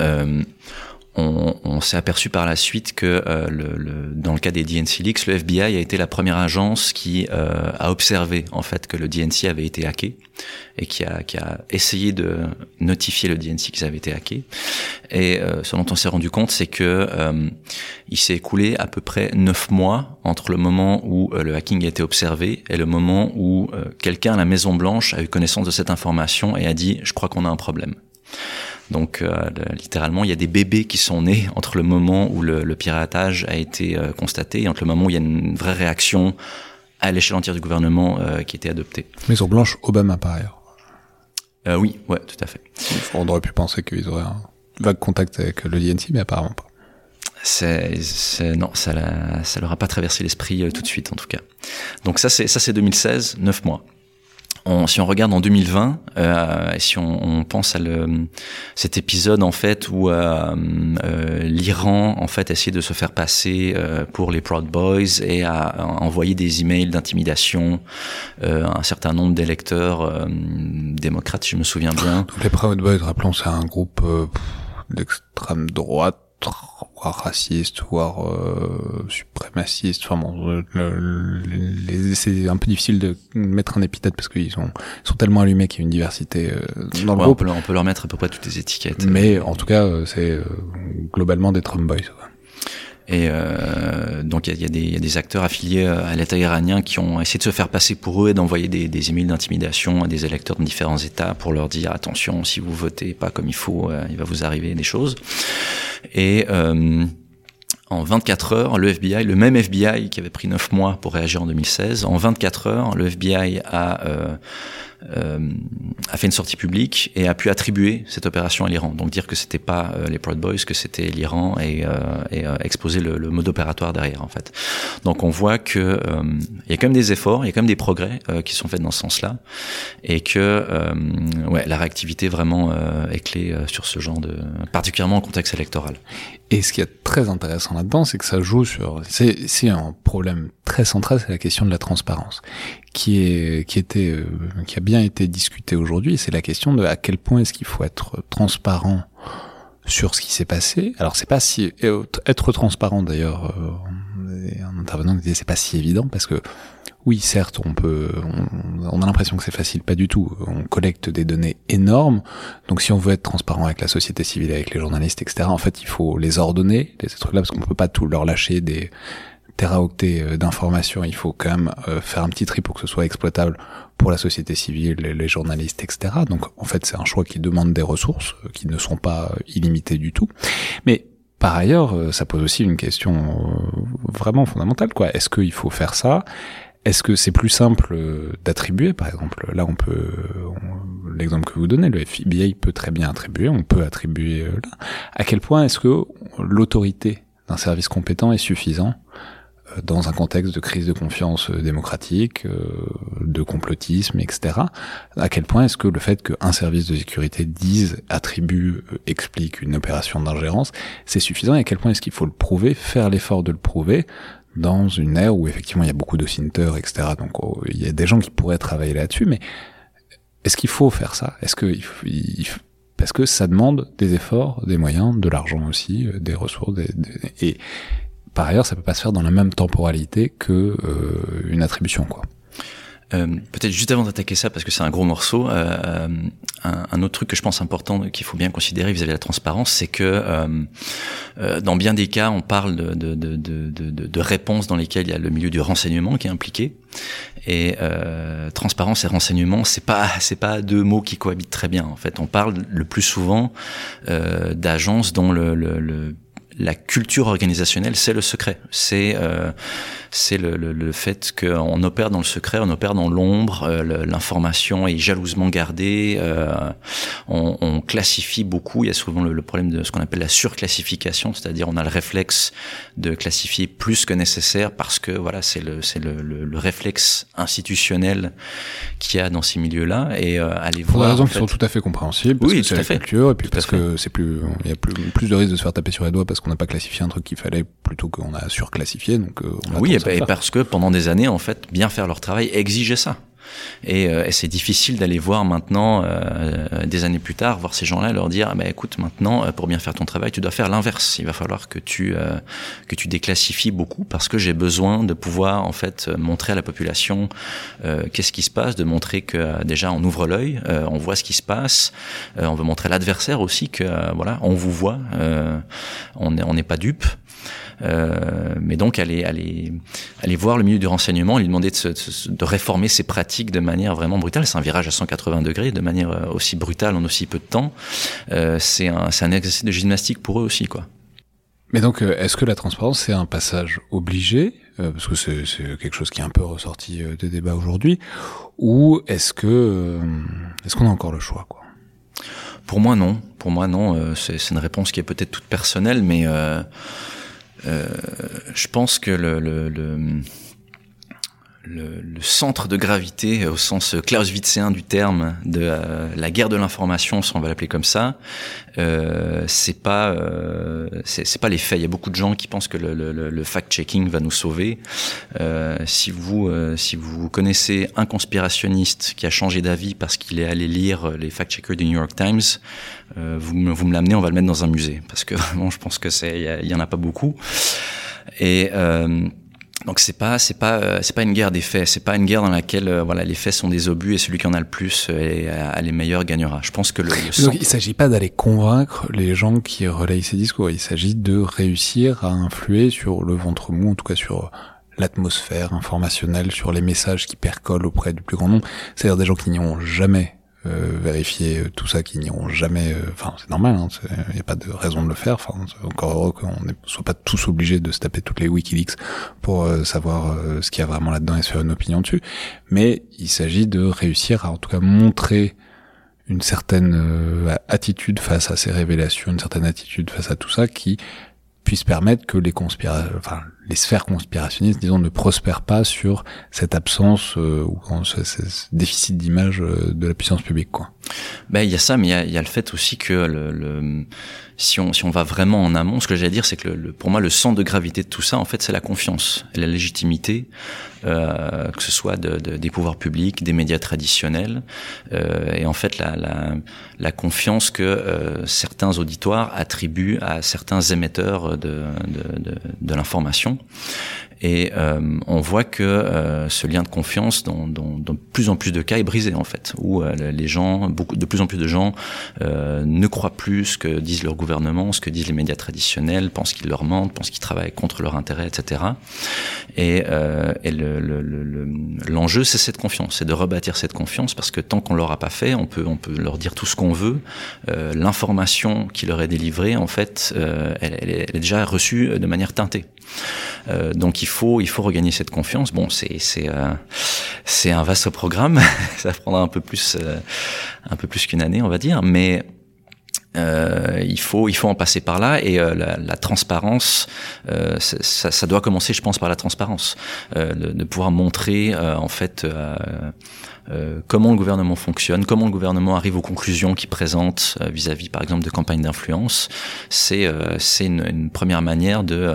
On s'est aperçu par la suite que dans le cas des DNC Leaks, le FBI a été la première agence qui a observé en fait que le DNC avait été hacké et qui a essayé de notifier le DNC qu'ils avaient été hackés. Et ce dont on s'est rendu compte, c'est que il s'est écoulé à peu près 9 mois entre le moment où le hacking a été observé et le moment où quelqu'un à la Maison Blanche a eu connaissance de cette information et a dit « je crois qu'on a un problème ». Donc littéralement, il y a des bébés qui sont nés entre le moment où le piratage a été constaté et entre le moment où il y a une vraie réaction à l'échelle entière du gouvernement qui était adoptée. Maison Blanche, Obama par ailleurs. Oui, ouais, tout à fait. On aurait pu penser qu'ils auraient un vague contact avec le DNC, mais apparemment pas. Non, ça leur a pas traversé l'esprit tout de suite en tout cas. Donc ça c'est 2016, 9 mois. Si on regarde en 2020, et si on pense à cet épisode en fait où l'Iran en fait essayait de se faire passer pour les Proud Boys et a envoyé des emails d'intimidation à un certain nombre d'électeurs démocrates, si je me souviens bien. Donc les Proud Boys, rappelons, c'est un groupe d'extrême droite, voire raciste, voire suprémaciste. Enfin bon, c'est un peu difficile de mettre un épithète parce qu'ils sont tellement allumés qu'il y a une diversité dans le groupe. On peut leur mettre à peu près toutes les étiquettes. Mais en tout cas, c'est globalement des Trump Boys. Ouais. Et donc il y a des acteurs affiliés à l'État iranien qui ont essayé de se faire passer pour eux et d'envoyer des emails d'intimidation à des électeurs de différents États pour leur dire attention, si vous votez pas comme il faut, il va vous arriver des choses. Et en 24 heures, le même FBI qui avait pris 9 mois pour réagir en 2016, en 24 heures, le FBI a fait une sortie publique et a pu attribuer cette opération à l'Iran. Donc dire que c'était pas les Proud Boys, que c'était l'Iran et exposer le mode opératoire derrière en fait. Donc on voit que il y a quand même des efforts, il y a quand même des progrès qui sont faits dans ce sens-là et que la réactivité vraiment est clé sur ce genre de, particulièrement en contexte électoral. Et ce qui est très intéressant là-dedans, c'est que ça joue sur, c'est un problème très central, c'est la question de la transparence, qui a bien été discutée aujourd'hui. C'est la question de à quel point est-ce qu'il faut être transparent sur ce qui s'est passé. Alors c'est pas si être transparent d'ailleurs, un intervenant disait c'est pas si évident parce que oui, certes, on a l'impression que c'est facile, pas du tout. On collecte des données énormes. Donc, si on veut être transparent avec la société civile, avec les journalistes, etc., en fait, il faut les ordonner, ces trucs-là, parce qu'on peut pas tout leur lâcher des téraoctets d'informations. Il faut quand même faire un petit tri pour que ce soit exploitable pour la société civile, les journalistes, etc. Donc, en fait, c'est un choix qui demande des ressources qui ne sont pas illimitées du tout. Mais par ailleurs, ça pose aussi une question vraiment fondamentale, quoi. Est-ce qu'il faut faire ça ? Est-ce que c'est plus simple d'attribuer, par exemple? Là, l'exemple que vous donnez, le FBI peut très bien attribuer, on peut attribuer là. À quel point est-ce que l'autorité d'un service compétent est suffisant dans un contexte de crise de confiance démocratique, de complotisme, etc. À quel point est-ce que le fait qu'un service de sécurité attribue, explique une opération d'ingérence, c'est suffisant? Et à quel point est-ce qu'il faut le prouver, faire l'effort de le prouver, dans une ère où effectivement il y a beaucoup d'ocinteurs, etc. Donc il y a des gens qui pourraient travailler là-dessus, mais est-ce qu'il faut faire ça? Est-ce que parce que ça demande des efforts, des moyens, de l'argent aussi, des ressources, et par ailleurs ça peut pas se faire dans la même temporalité que une attribution, quoi. Peut-être juste avant d'attaquer ça, parce que c'est un gros morceau, un autre truc que je pense important qu'il faut bien considérer vis-à-vis de la transparence, c'est que dans bien des cas, on parle de réponses dans lesquelles il y a le milieu du renseignement qui est impliqué. Et transparence et renseignement, c'est pas deux mots qui cohabitent très bien. En fait, on parle le plus souvent d'agences dont la culture organisationnelle, c'est le secret. C'est le fait qu'on opère dans le secret, on opère dans l'ombre, l'information est jalousement gardée, on classifie beaucoup. Il y a souvent le problème de ce qu'on appelle la surclassification, c'est-à-dire on a le réflexe de classifier plus que nécessaire parce que voilà, c'est le réflexe institutionnel qu'il y a dans ces milieux-là. Et aller voir. Pour des raisons qui sont tout à fait compréhensibles, parce que c'est la culture, et puis parce que il y a plus de risque de se faire taper sur les doigts parce qu'on n'a pas classifié un truc qu'il fallait plutôt qu'on a surclassifié. Donc oui, et parce que pendant des années, en fait, bien faire leur travail exigeait ça. Et c'est difficile d'aller voir maintenant, des années plus tard, voir ces gens-là et leur dire, écoute, maintenant, pour bien faire ton travail, tu dois faire l'inverse. Il va falloir que tu déclassifies beaucoup parce que j'ai besoin de pouvoir, en fait, montrer à la population qu'est-ce qui se passe, de montrer que déjà on ouvre l'œil, on voit ce qui se passe, on veut montrer à l'adversaire aussi que voilà, on vous voit, on n'est pas dupe. Mais donc aller voir le milieu du renseignement, lui demander de réformer ses pratiques de manière vraiment brutale. C'est un virage à 180 degrés, de manière aussi brutale en aussi peu de temps. C'est un exercice de gymnastique pour eux aussi, quoi. Mais donc, est-ce que la transparence, c'est un passage obligé, parce que c'est quelque chose qui est un peu ressorti des débats aujourd'hui, ou est-ce qu'on a encore le choix, quoi? Pour moi, non. C'est une réponse qui est peut-être toute personnelle, mais je pense que le centre de gravité, au sens clausewitzéen du terme, de la guerre de l'information, si on va l'appeler comme ça, c'est pas les faits. Il y a beaucoup de gens qui pensent que le fact-checking va nous sauver. Si vous connaissez un conspirationniste qui a changé d'avis parce qu'il est allé lire les fact-checkers du New York Times, vous me l'amenez, on va le mettre dans un musée, parce que vraiment, je pense que il y en a pas beaucoup. Et donc c'est pas une guerre des faits, c'est pas une guerre dans laquelle voilà, les faits sont des obus et celui qui en a le plus a les meilleurs gagnera. Je pense que donc il s'agit pas d'aller convaincre les gens qui relayent ces discours, il s'agit de réussir à influer sur le ventre mou, en tout cas sur l'atmosphère informationnelle, sur les messages qui percolent auprès du plus grand nombre, c'est-à-dire des gens qui n'y ont jamais vérifier tout ça, qui n'iront jamais, enfin c'est normal, hein, il n'y a pas de raison de le faire, enfin c'est encore heureux qu'on ne soit pas tous obligés de se taper toutes les WikiLeaks pour savoir ce qu'il y a vraiment là-dedans et se faire une opinion dessus, mais il s'agit de réussir à en tout cas montrer une certaine attitude face à ces révélations, une certaine attitude face à tout ça qui puisse permettre que les sphères conspirationnistes, disons, ne prospèrent pas sur cette absence ou ce déficit d'image de la puissance publique, quoi. Il y a ça, mais il y a le fait aussi que si on va vraiment en amont, ce que j'allais dire, c'est que pour moi, le centre de gravité de tout ça, en fait, c'est la confiance et la légitimité, que ce soit des pouvoirs publics, des médias traditionnels, et en fait, la confiance que certains auditoires attribuent à certains émetteurs de l'information. Et on voit que ce lien de confiance dans de plus en plus de cas est brisé, en fait, où de plus en plus de gens ne croient plus ce que disent leurs gouvernements, ce que disent les médias traditionnels, pensent qu'ils leur mentent, pensent qu'ils travaillent contre leur intérêt, etc. Et l'enjeu, c'est cette confiance, c'est de rebâtir cette confiance, parce que tant qu'on l'aura pas fait, on peut leur dire tout ce qu'on veut. L'information qui leur est délivrée, en fait, elle est déjà reçue de manière teintée. Donc il faut regagner cette confiance. Bon, c'est un vaste programme. Ça prendra un peu plus qu'une année, on va dire, mais il faut en passer par là, et la transparence, ça doit commencer, je pense, par la transparence, de pouvoir montrer en fait comment le gouvernement fonctionne, comment le gouvernement arrive aux conclusions qu'il présente vis-à-vis, par exemple, de campagnes d'influence. C'est une première manière de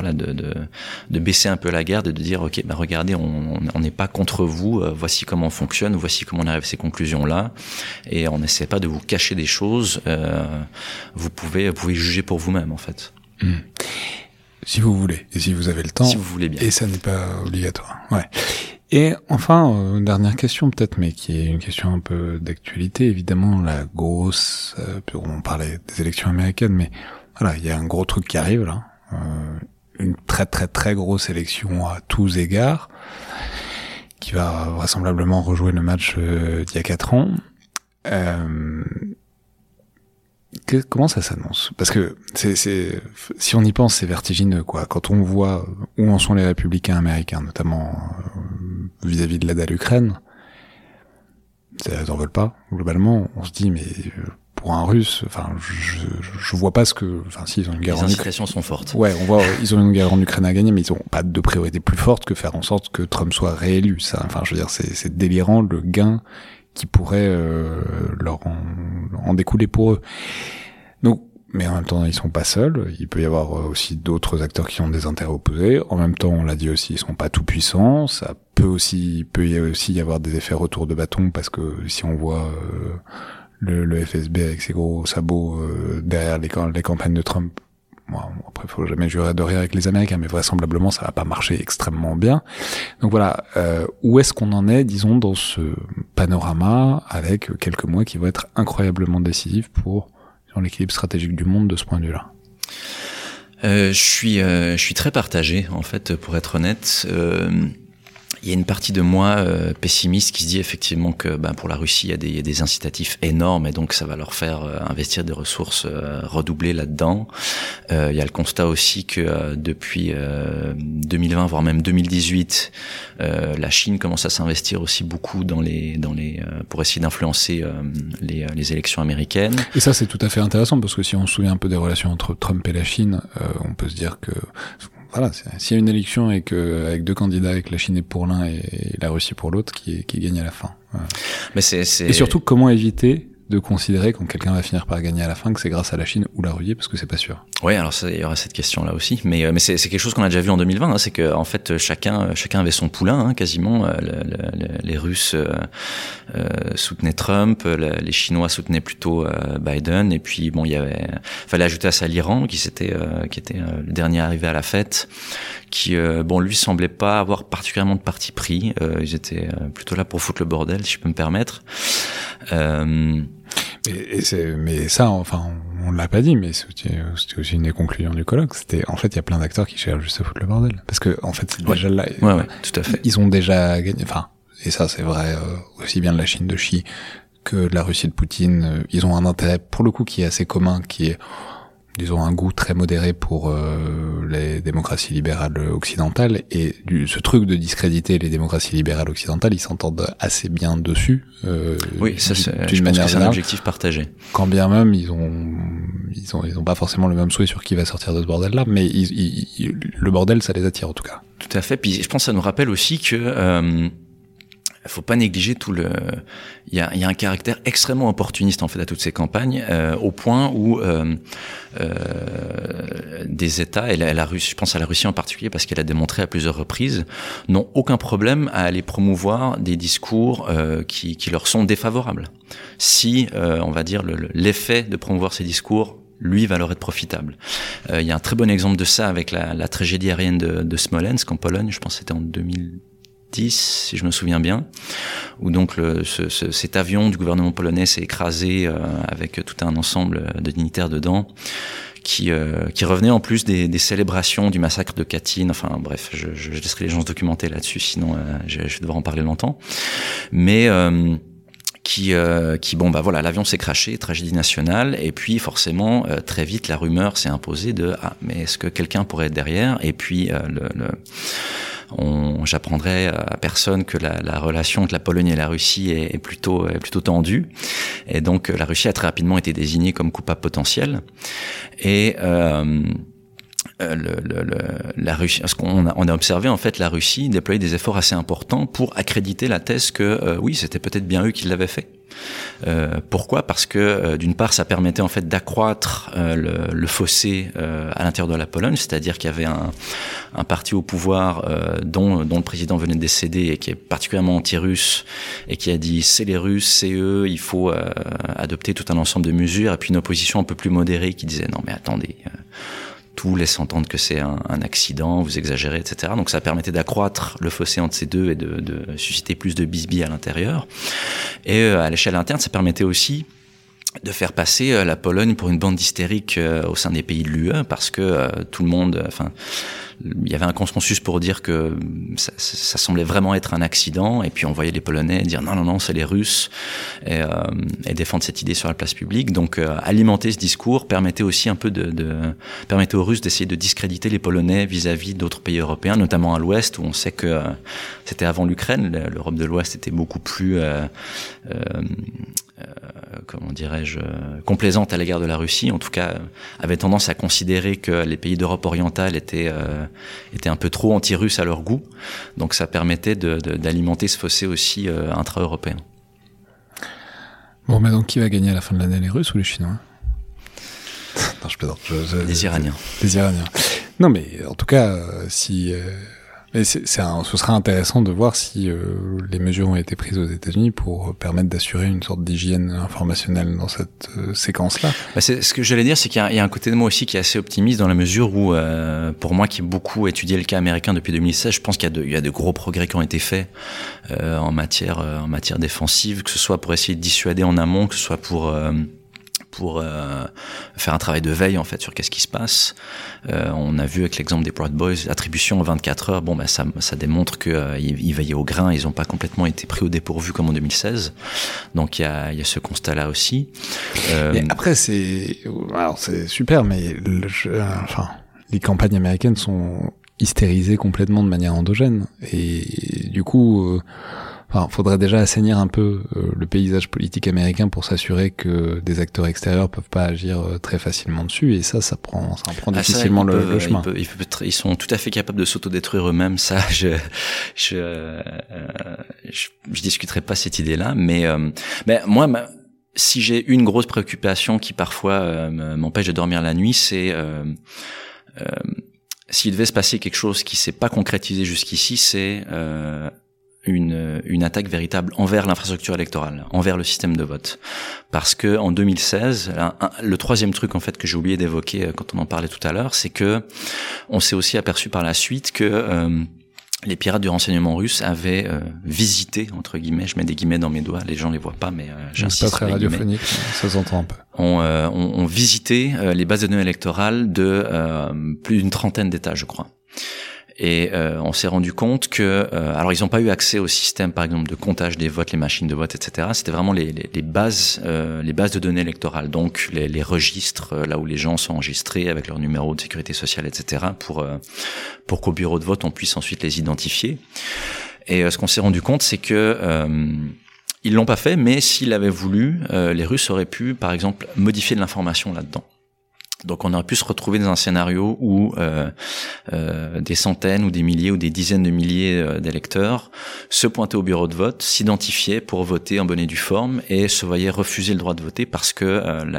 baisser un peu la garde et de dire ok, regardez, on n'est pas contre vous, voici comment on fonctionne, voici comment on arrive à ces conclusions-là, et on n'essaie pas de vous cacher des choses. Vous pouvez juger pour vous-même, en fait. Si vous voulez, et si vous avez le temps. Si vous voulez bien. Et ça n'est pas obligatoire. Ouais. Et enfin, dernière question peut-être, mais qui est une question un peu d'actualité, évidemment, la grosse, on parlait des élections américaines, mais voilà, il y a un gros truc qui arrive là, une très très très grosse élection à tous égards, qui va vraisemblablement rejouer le match d'il y a 4 ans. Comment ça s'annonce? Parce que si on y pense, c'est vertigineux, quoi. Quand on voit où en sont les républicains américains, notamment vis-à-vis de l'aide à l'Ukraine, ils en veulent pas. Globalement, on se dit, mais pour un Russe, enfin, je vois pas ce que, enfin, si ils ont une guerre en Ukraine. Les incitations sont fortes. Ouais, on voit, ils ont une guerre en Ukraine à gagner, mais ils ont pas de priorité plus forte que faire en sorte que Trump soit réélu. Ça, enfin, je veux dire, c'est délirant le gain qui pourrait leur en découler pour eux. Donc, mais en même temps, ils sont pas seuls. Il peut y avoir aussi d'autres acteurs qui ont des intérêts opposés. En même temps, on l'a dit aussi, ils sont pas tout puissants. Ça peut y aussi y avoir des effets retour de bâton, parce que si on voit le FSB avec ses gros sabots derrière les campagnes de Trump, bon, après, faut jamais jurer de rien avec les Américains, mais vraisemblablement, ça va pas marcher extrêmement bien. Donc voilà, où est-ce qu'on en est, disons, dans ce panorama, avec quelques mois qui vont être incroyablement décisifs pour l'équilibre stratégique du monde de ce point de vue-là? Je suis très partagé, en fait, pour être honnête. Il y a une partie de moi pessimiste qui se dit effectivement que pour la Russie, il y a des incitatifs énormes, et donc ça va leur faire investir des ressources redoublées là-dedans. Il y a le constat aussi que depuis 2020, voire même 2018, la Chine commence à s'investir aussi beaucoup dans les pour essayer d'influencer les élections américaines. Et ça, c'est tout à fait intéressant, parce que si on se souvient un peu des relations entre Trump et la Chine, on peut se dire que voilà, s'il y a une élection et que avec 2 candidats, avec la Chine pour l'un et la Russie pour l'autre, qui gagne à la fin. Voilà. Mais Et surtout, comment éviter de considérer, quand quelqu'un va finir par gagner à la fin, que c'est grâce à la Chine ou la Russie, parce que c'est pas sûr. Oui, alors il y aura cette question-là aussi, mais c'est quelque chose qu'on a déjà vu en 2020, hein, c'est que en fait chacun avait son poulain, hein, quasiment. Les Russes soutenaient Trump, les Chinois soutenaient plutôt Biden, et puis bon, fallait ajouter à ça l'Iran qui était le dernier arrivé à la fête, qui lui semblait pas avoir particulièrement de parti pris. Ils étaient plutôt là pour foutre le bordel, si je peux me permettre. Mais ça, enfin, on l'a pas dit, mais c'était aussi une des conclusions du colloque. C'était, en fait, il y a plein d'acteurs qui cherchent juste à foutre le bordel. Parce que, en fait, c'est déjà là. Ouais, tout à fait. Ils ont déjà gagné, enfin, et ça, c'est vrai, aussi bien de la Chine de Xi que de la Russie de Poutine. Ils ont un intérêt, pour le coup, qui est assez commun, qui est, disons, un goût très modéré pour les démocraties libérales occidentales, et ce truc de discréditer les démocraties libérales occidentales, ils s'entendent assez bien dessus. Oui, ça, je pense que c'est un objectif partagé. Quand bien même ils ont pas forcément le même souhait sur qui va sortir de ce bordel-là, mais le bordel, ça les attire en tout cas. Tout à fait. Puis je pense que ça nous rappelle aussi que faut pas négliger il y a un caractère extrêmement opportuniste en fait à toutes ces campagnes, au point où des États, et la Russie, je pense à la Russie en particulier parce qu'elle a démontré à plusieurs reprises, n'ont aucun problème à aller promouvoir des discours qui leur sont défavorables. Si on va dire l'effet de promouvoir ces discours lui va leur être profitable. Il y a un très bon exemple de ça avec la tragédie aérienne de Smolensk en Pologne, je pense que c'était en 2010, si je me souviens bien, où donc cet avion du gouvernement polonais s'est écrasé avec tout un ensemble de dignitaires dedans, qui revenait en plus des célébrations du massacre de Katyn. Enfin bref, je laisserai les gens se documenter là-dessus, sinon je vais devoir en parler longtemps. Mais voilà, l'avion s'est crashé, tragédie nationale, et puis forcément très vite la rumeur s'est imposée de mais est-ce que quelqu'un pourrait être derrière? Et puis j'apprendrai à personne que la relation entre la Pologne et la Russie est plutôt tendue, et donc la Russie a très rapidement été désignée comme coupable potentiel. Et la Russie, parce qu'on a observé en fait la Russie déployer des efforts assez importants pour accréditer la thèse que oui, c'était peut-être bien eux qui l'avaient fait. Pourquoi ? Parce que d'une part, ça permettait en fait d'accroître le fossé à l'intérieur de la Pologne, c'est-à-dire qu'il y avait un parti au pouvoir dont le président venait de décéder et qui est particulièrement anti-russe et qui a dit c'est les Russes, c'est eux, il faut adopter tout un ensemble de mesures, et puis une opposition un peu plus modérée qui disait non mais attendez, tout laisse entendre que c'est un accident, vous exagérez, etc. Donc ça permettait d'accroître le fossé entre ces deux et de susciter plus de bisbilles à l'intérieur. Et à l'échelle interne, ça permettait aussi de faire passer la Pologne pour une bande hystérique au sein des pays de l'UE, parce que tout le monde, il y avait un consensus pour dire que ça semblait vraiment être un accident, et puis on voyait les Polonais dire non, c'est les Russes, et défendre cette idée sur la place publique. Donc alimenter ce discours permettait aussi un peu permettait aux Russes d'essayer de discréditer les Polonais vis-à-vis d'autres pays européens, notamment à l'Ouest, où on sait que c'était avant l'Ukraine, l'Europe de l'Ouest était beaucoup plus comment dirais-je, complaisante à l'égard de la Russie, en tout cas avait tendance à considérer que les pays d'Europe orientale étaient un peu trop anti-russes à leur goût. Donc ça permettait d'alimenter ce fossé aussi intra-européen. Bon, mais donc qui va gagner à la fin de l'année, les Russes ou les Chinois? Non, je plaisante. Les Iraniens. Les Iraniens. Non, mais en tout cas, mais ce sera intéressant de voir si les mesures ont été prises aux États-Unis pour permettre d'assurer une sorte d'hygiène informationnelle dans cette séquence-là. C'est ce que j'allais dire, c'est qu'il y a un côté de moi aussi qui est assez optimiste dans la mesure où, pour moi qui ai beaucoup étudié le cas américain depuis 2016, je pense qu'il y a de gros progrès qui ont été faits en matière défensive, que ce soit pour essayer de dissuader en amont, que ce soit pour faire un travail de veille en fait sur qu'est-ce qui se passe. On a vu avec l'exemple des Proud Boys, attribution en 24 heures, bon ça démontre que ils veillaient au grain, ils ont pas complètement été pris au dépourvu comme en 2016. Donc il y a ce constat là aussi. Mais après c'est super, mais les campagnes américaines sont hystérisées complètement de manière endogène, et du coup faudrait déjà assainir un peu le paysage politique américain pour s'assurer que des acteurs extérieurs peuvent pas agir très facilement dessus, et ça prend difficilement le chemin. Ils sont tout à fait capables de s'autodétruire eux-mêmes, ça je discuterai pas cette idée-là, mais moi si j'ai une grosse préoccupation qui parfois m'empêche de dormir la nuit, c'est s'il devait se passer quelque chose qui s'est pas concrétisé jusqu'ici, c'est une attaque véritable envers l'infrastructure électorale, envers le système de vote. Parce que en 2016, le troisième truc en fait que j'ai oublié d'évoquer quand on en parlait tout à l'heure, c'est que on s'est aussi aperçu par la suite que les pirates du renseignement russe avaient visité, entre guillemets, je mets des guillemets dans mes doigts, les gens les voient pas, mais j'insiste. C'est pas très radiophonique, ça s'entend un peu. On visité les bases de données électorales de plus d'une trentaine d'États, je crois. Et on s'est rendu compte que alors ils n'ont pas eu accès au système par exemple de comptage des votes, les machines de vote, etc. C'était vraiment les bases de données électorales, donc les registres là où les gens sont enregistrés avec leur numéro de sécurité sociale, etc. pour qu'au bureau de vote on puisse ensuite les identifier. Et ce qu'on s'est rendu compte, c'est que ils l'ont pas fait, mais s'ils avaient voulu, les Russes auraient pu par exemple modifier de l'information là-dedans. Donc on aurait pu se retrouver dans un scénario où des centaines ou des milliers ou des dizaines de milliers d'électeurs se pointaient au bureau de vote, s'identifiaient pour voter en bonne et due forme et se voyaient refuser le droit de voter parce que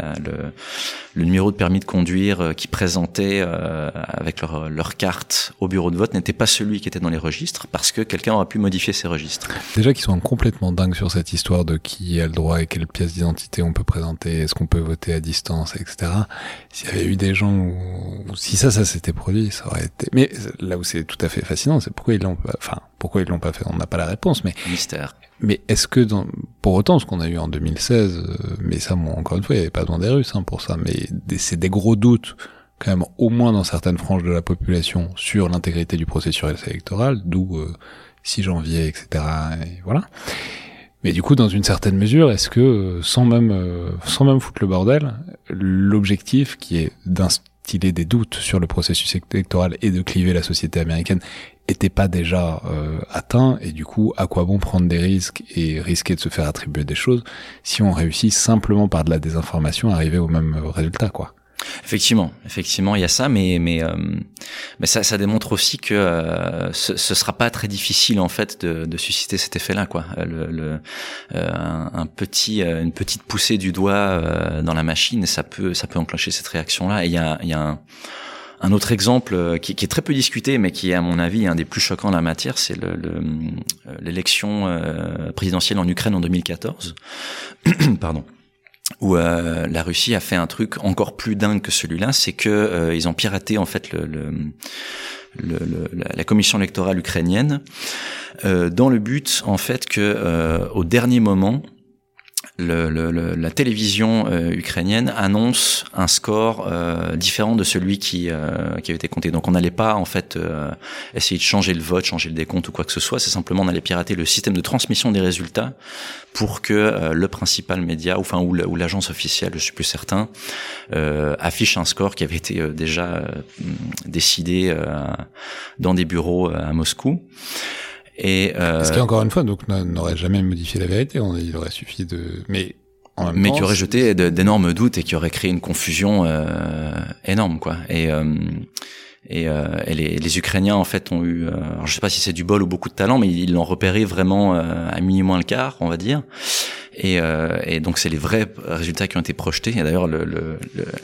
le numéro de permis de conduire qui présentait avec leur carte au bureau de vote n'était pas celui qui était dans les registres parce que quelqu'un aurait pu modifier ces registres. Déjà qu'ils sont complètement dingues sur cette histoire de qui a le droit et quelle pièce d'identité on peut présenter, est-ce qu'on peut voter à distance, etc. S'il y avait eu des gens où si ça s'était produit, ça aurait été... Mais là où c'est tout à fait fascinant, c'est pourquoi ils l'ont pas fait, on n'a pas la réponse, mais... Mystère. Mais est-ce que, pour autant, ce qu'on a eu en 2016, mais ça, encore une fois, il n'y avait pas besoin des Russes pour ça, mais c'est des gros doutes, quand même, au moins dans certaines franges de la population, sur l'intégrité du processus électoral, d'où 6 janvier, etc., et voilà. Mais du coup, dans une certaine mesure, est-ce que, sans même foutre le bordel, l'objectif qui est d'instiller des doutes sur le processus électoral et de cliver la société américaine était pas déjà atteint, et du coup, à quoi bon prendre des risques et risquer de se faire attribuer des choses si on réussit simplement par de la désinformation à arriver au même résultat, quoi. Effectivement, il y a ça, mais ça démontre aussi que ce sera pas très difficile en fait de susciter cet effet-là, quoi. Une petite poussée du doigt dans la machine, ça peut enclencher cette réaction-là. Et il y a un autre exemple qui est très peu discuté, mais qui est à mon avis un des plus choquants de la matière, c'est l'élection présidentielle en Ukraine en 2014. Pardon. où la Russie a fait un truc encore plus dingue que celui-là, c'est que ils ont piraté en fait la commission électorale ukrainienne dans le but en fait que au dernier moment la télévision ukrainienne annonce un score différent de celui qui avait été compté. Donc on n'allait pas en fait essayer de changer le vote, changer le décompte ou quoi que ce soit, c'est simplement on allait pirater le système de transmission des résultats pour que le principal média ou l'agence officielle, je suis plus certain, affiche un score qui avait été déjà décidé dans des bureaux à Moscou. Ce qui, encore une fois, donc, n'aurait jamais modifié la vérité. Il aurait suffi de... Mais qui aurait jeté d'énormes doutes et qui aurait créé une confusion énorme, quoi. Et les Ukrainiens, en fait, ont eu... alors, je sais pas si c'est du bol ou beaucoup de talent, mais ils l'ont repéré vraiment à minuit moins le quart, on va dire. Et donc, c'est les vrais résultats qui ont été projetés. Et d'ailleurs, le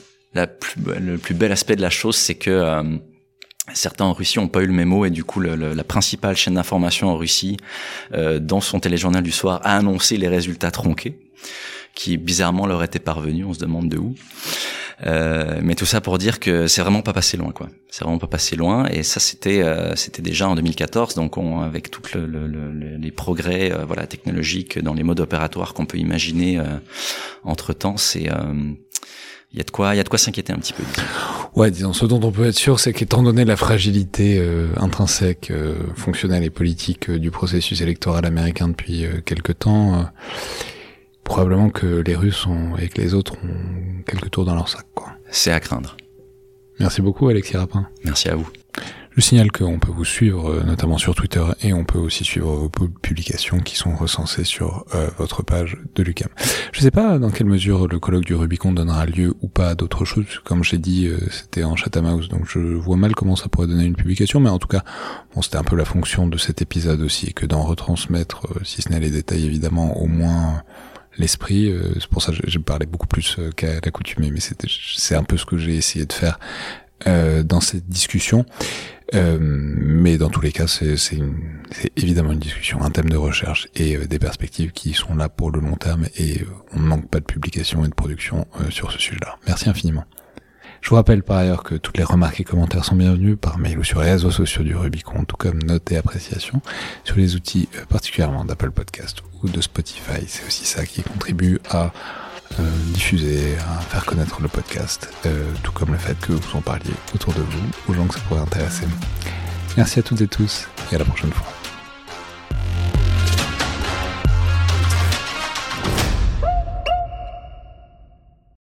plus bel aspect de la chose, c'est que... certains en Russie ont pas eu le mémo et du coup la principale chaîne d'information en Russie dans son téléjournal du soir a annoncé les résultats tronqués qui bizarrement leur étaient parvenus, on se demande de où. Mais tout ça pour dire que c'est vraiment pas passé loin, quoi. C'est vraiment pas passé loin et ça c'était déjà en 2014, donc avec toutes les progrès technologiques dans les modes opératoires qu'on peut imaginer entre-temps, c'est il y a de quoi s'inquiéter un petit peu. Disons. Ouais, disons, ce dont on peut être sûr, c'est qu'étant donné la fragilité intrinsèque, fonctionnelle et politique du processus électoral américain depuis quelque temps, probablement que les Russes et que les autres ont quelques tours dans leur sac, quoi. C'est à craindre. Merci beaucoup, Alexis Rapin. Merci à vous. Je signale qu'on peut vous suivre notamment sur Twitter et on peut aussi suivre vos publications qui sont recensées sur votre page de l'UQAM. Je sais pas dans quelle mesure le colloque du Rubicon donnera lieu ou pas à d'autres choses. Comme j'ai dit, c'était en Chatham House, donc je vois mal comment ça pourrait donner une publication, mais en tout cas, bon, c'était un peu la fonction de cet épisode aussi, que d'en retransmettre, si ce n'est les détails évidemment, au moins l'esprit. C'est pour ça que j'ai parlé beaucoup plus qu'à l'accoutumée, mais c'est un peu ce que j'ai essayé de faire dans cette discussion. Mais dans tous les cas, c'est évidemment une discussion, un thème de recherche et des perspectives qui sont là pour le long terme et on ne manque pas de publication et de production sur ce sujet-là. Merci infiniment. Je vous rappelle par ailleurs que toutes les remarques et commentaires sont bienvenus par mail ou sur les réseaux sociaux du Rubicon, tout comme notes et appréciations sur les outils particulièrement d'Apple Podcast ou de Spotify. C'est aussi ça qui contribue à diffuser, à faire connaître le podcast, tout comme le fait que vous en parliez autour de vous, aux gens que ça pourrait intéresser. Merci à toutes et tous et à la prochaine fois.